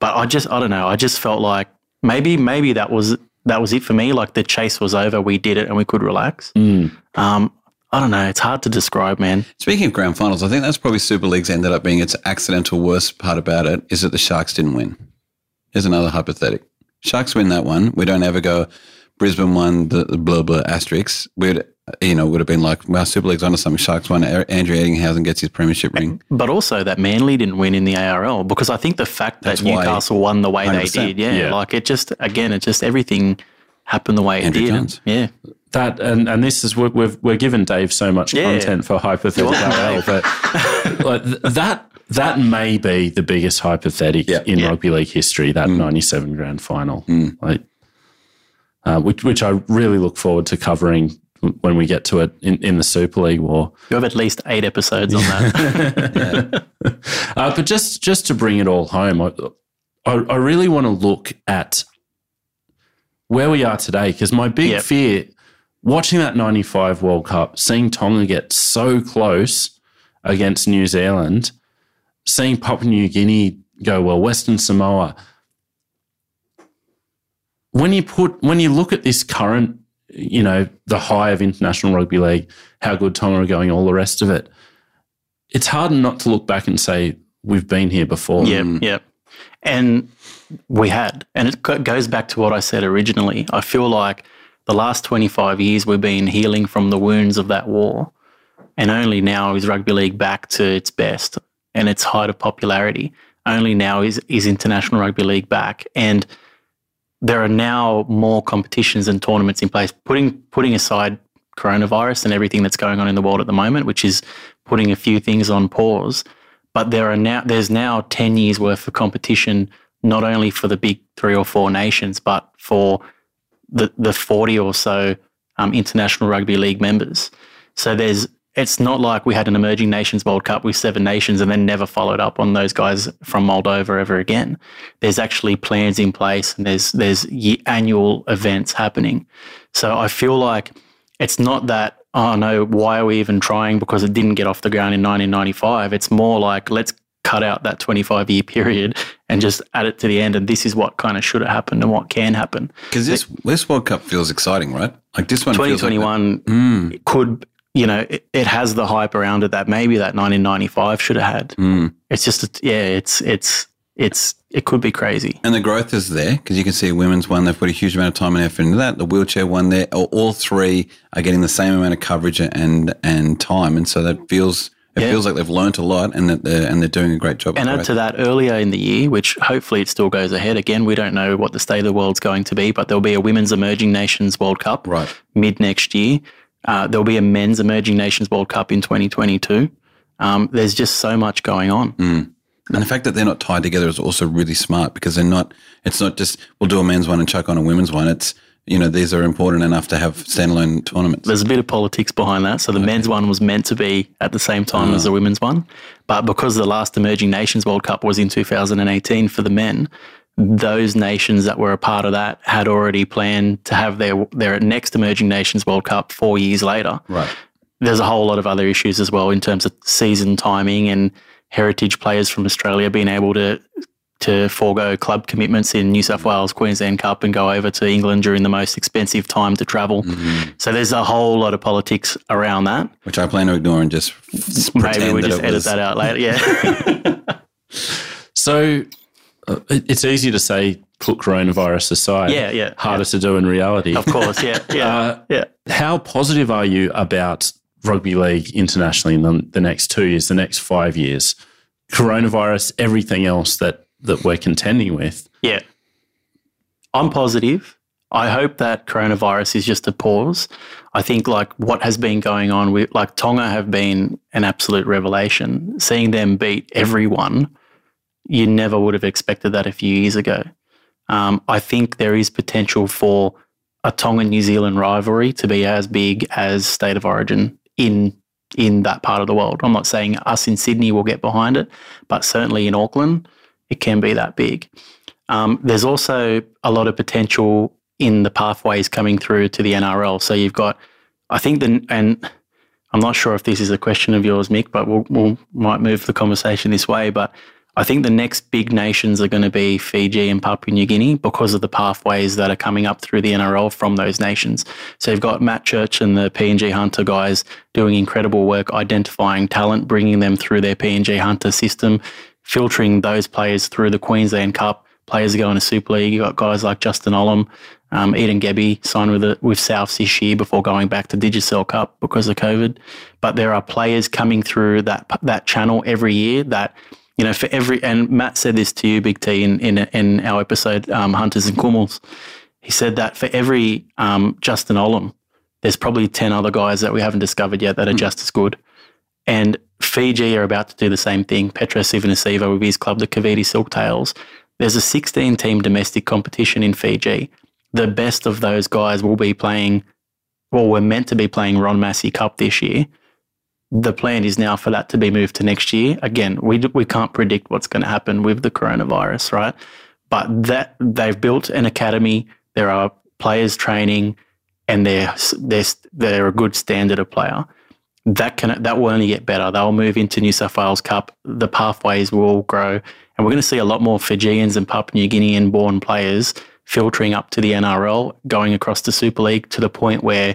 but I just, I don't know. I just felt like maybe, maybe that was that was it for me. Like the chase was over, we did it, and we could relax. Mm. Um, I don't know. It's hard to describe, man. Speaking of grand finals, I think that's probably Super League's ended up being its accidental worst part about it is that the Sharks didn't win. Here's another hypothetical. Sharks win that one. We don't ever go Brisbane won the, the blah blah asterisks. We'd you know would have been like, well, Super League's onto something. Sharks won. Andrew Eddinghausen gets his premiership ring. But also that Manly didn't win in the A R L because I think the fact that That's why- Newcastle won the way one hundred they percent. did, yeah, Yeah. like it just again, it just everything happened the way it Andrew did. Johns. Yeah, That and, and this is we're, we've we're giving Dave so much Yeah. content for hypothetical You're welcome, L, but like th- that that may be the biggest hypothetical Yeah. in Yeah. rugby league history. That ninety-seven grand final, like uh, which which I really look forward to covering when we get to it in, in the Super League war. you have at least eight episodes on that. Uh, but just just to bring it all home, I I, I really want to look at where we are today because my big Yep. fear, watching that ninety-five World Cup, seeing Tonga get so close against New Zealand, seeing Papua New Guinea go well, Western Samoa. When you put when you look at this current, you know, the high of international rugby league, how good Tonga are going, all the rest of it, it's hard not to look back and say we've been here before. Yep, yep. And we had. And it go- goes back to what I said originally. I feel like the last twenty-five years we've been healing from the wounds of that war. And only now is rugby league back to its best and its height of popularity. Only now is, is international rugby league back. And there are now more competitions and tournaments in place, putting putting aside coronavirus and everything that's going on in the world at the moment, which is putting a few things on pause. But there are now there's now ten years worth of competition, not only for the big three or four nations, but for the the forty or so um, international rugby league members. So there's it's not like we had an emerging nations World Cup with seven nations and then never followed up on those guys from Moldova ever again. There's actually plans in place and there's there's ye- annual events happening. So I feel like it's not that, oh no, why are we even trying because it didn't get off the ground in nineteen ninety-five. It's more like let's cut out that twenty-five year period and just add it to the end and this is what kind of should have happened and what can happen. Because this this World Cup feels exciting, right? Like this one twenty feels like twenty-one Mm. could, you know, it, it has the hype around it that maybe that nineteen ninety-five should have had. Mm. It's just, a, yeah, it's, it's, it's, it could be crazy. And the growth is there because you can see women's one, they've put a huge amount of time and effort into that. The wheelchair one there, all- all three are getting the same amount of coverage and and time. And so that feels, it Yeah. feels like they've learnt a lot and that they're, and they're doing a great job. And of add growth. to that earlier in the year, which hopefully it still goes ahead. Again, we don't know what the state of the world's going to be, but there'll be a Women's Emerging Nations World Cup Right. mid next year. Uh, there'll be a Men's Emerging Nations World Cup in twenty twenty-two. Um, there's just so much going on. Mm. And the fact that they're not tied together is also really smart because they're not, it's not just we'll do a men's one and chuck on a women's one. It's, you know, these are important enough to have standalone tournaments. There's a bit of politics behind that. So the men's one was meant to be at the same time as the women's one. But because the last Emerging Nations World Cup was in two thousand eighteen for the men, those nations that were a part of that had already planned to have their their next Emerging Nations World Cup four years later. Right. There's a whole lot of other issues as well in terms of season timing and heritage players from Australia being able to to forego club commitments in New South Wales Queensland Cup and go over to England during the most expensive time to travel. So there's a whole lot of politics around that. Which I plan to ignore and just f- Maybe pretend we that just it edit was, that out later. Yeah. So uh, it- it's easy to say put coronavirus aside. Yeah, yeah, Harder to do in reality. Of course. Yeah. Yeah. Uh, yeah. How positive are you about rugby league internationally in the, the next two years, the next five years? Coronavirus, everything else that, that we're contending with. Yeah. I'm positive. I hope that coronavirus is just a pause. I think like what has been going on with like Tonga have been an absolute revelation. Seeing them beat everyone, you never would have expected that a few years ago. Um, I think there is potential for a Tonga-New Zealand rivalry to be as big as State of Origin in in that part of the world. I'm not saying us in Sydney will get behind it, but certainly in Auckland, it can be that big. Um, there's also a lot of potential in the pathways coming through to the N R L. So you've got, I think, the, and I'm not sure if this is a question of yours, Mick, but we'll, we'll might move the conversation this way. But I think the next big nations are going to be Fiji and Papua New Guinea because of the pathways that are coming up through the N R L from those nations. So you've got Matt Church and the P N G Hunter guys doing incredible work identifying talent, bringing them through their P N G Hunter system, filtering those players through the Queensland Cup. Players are going to Super League. You've got guys like Justin Olam, um, Eden Gebby signed with the, with Souths this year before going back to Digicel Cup because of COVID. But there are players coming through that that channel every year that, you know, for every, and Matt said this to you, Big T, in in, in our episode, um, Hunters and Kummels. He said that for every um, Justin Olam, there's probably ten other guys that we haven't discovered yet that are mm. just as good. And Fiji are about to do the same thing. Petros Ivanisiva with his club, the Cavite Silktails. There's a sixteen-team domestic competition in Fiji. The best of those guys will be playing, or were meant to be playing Ron Massey Cup this year. The plan is now for that to be moved to next year. Again, we we can't predict what's going to happen with the coronavirus, right? But that they've built an academy. There are players training, and they're they're they're a good standard of player. That can that will only get better. They'll move into New South Wales Cup. The pathways will grow, and we're going to see a lot more Fijians and Papua New Guinean-born players filtering up to the N R L, going across the Super League to the point where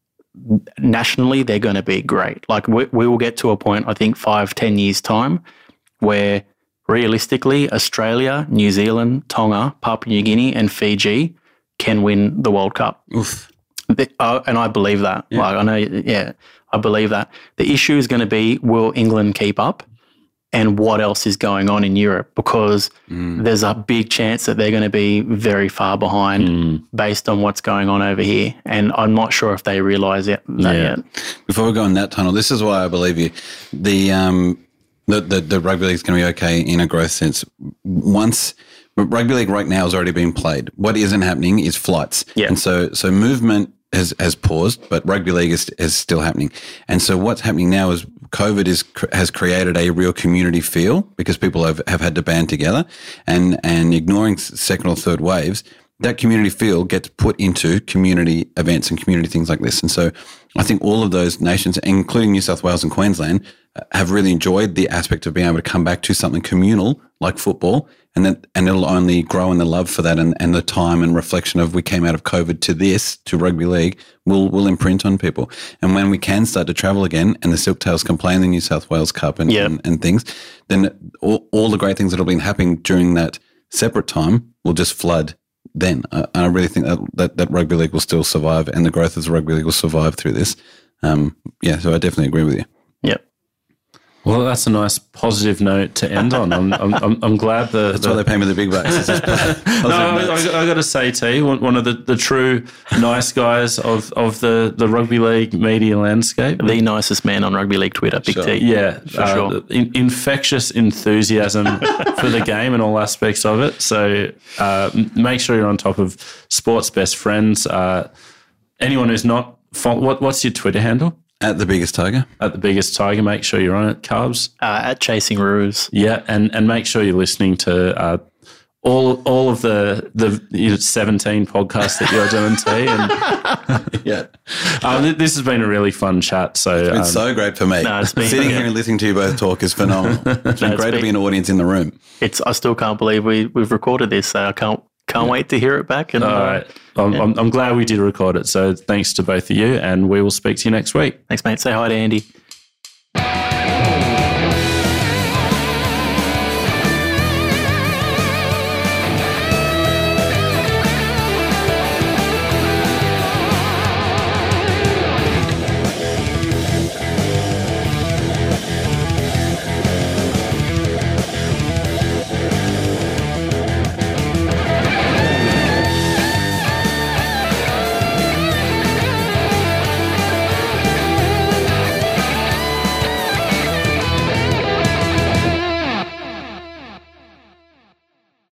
nationally they're going to be great. Like we, we will get to a point, I think, five, ten years time, where realistically Australia, New Zealand, Tonga, Papua New Guinea, and Fiji can win the World Cup. Oof. The, uh, and I believe that. Yeah. Like I know, yeah, I believe that. The issue is going to be, will England keep up? And what else is going on in Europe? Because mm. there's a big chance that they're going to be very far behind mm. based on what's going on over here. And I'm not sure if they realise it that yeah. yet. Before we go in that tunnel, this is why I believe you. The um the the, the rugby league is going to be okay in a growth sense. Once rugby league right now has already been played. What isn't happening is flights. Yeah. And so so movement has has paused, but rugby league is is still happening. And so what's happening now is COVID is has created a real community feel because people have, have had to band together, and and ignoring second or third waves, that community feel gets put into community events and community things like this. And so I think all of those nations, including New South Wales and Queensland, have really enjoyed the aspect of being able to come back to something communal like football, and that and it'll only grow in the love for that, and, and the time and reflection of we came out of COVID to this, to rugby league, will will imprint on people. And when we can start to travel again and the Silktails can play in the New South Wales Cup and, yep. and, and things, then all, all the great things that have been happening during that separate time will just flood then. Uh, I really think that, that that rugby league will still survive, and the growth of the rugby league will survive through this. Um, yeah, so I definitely agree with you. Yep. Well, that's a nice positive note to end on. I'm I'm, I'm, I'm glad the that's the, why they pay me the big bucks. no, I, I, I got to say, T, one of the, the true nice guys of, of the, the rugby league media landscape. The nicest man on rugby league Twitter, Big sure. T. Yeah, for uh, sure. In, infectious enthusiasm for the game and all aspects of it. So uh, make sure you're on top of Sports Best Friends. Uh, anyone who's not, what what's your Twitter handle? At the biggest tiger. At the biggest tiger. Make sure you're on it, Carbs. Uh, at Chasing Ruse. Yeah, and, and make sure you're listening to uh, all all of the the you know, seventeen podcasts that you're doing, T. And yeah, uh, th- this has been a really fun chat. So it's been um, so great for me. No, it's been, Sitting yeah. here and listening to you both talk is phenomenal. It's been No, great it's to be been- an audience in the room. It's. I still can't believe we we've recorded this. So I can't can't wait to hear it back. And all right, I'm, yeah. I'm, I'm glad we did record it. So thanks to both of you, and we will speak to you next week. Thanks, mate. Say hi to Andy.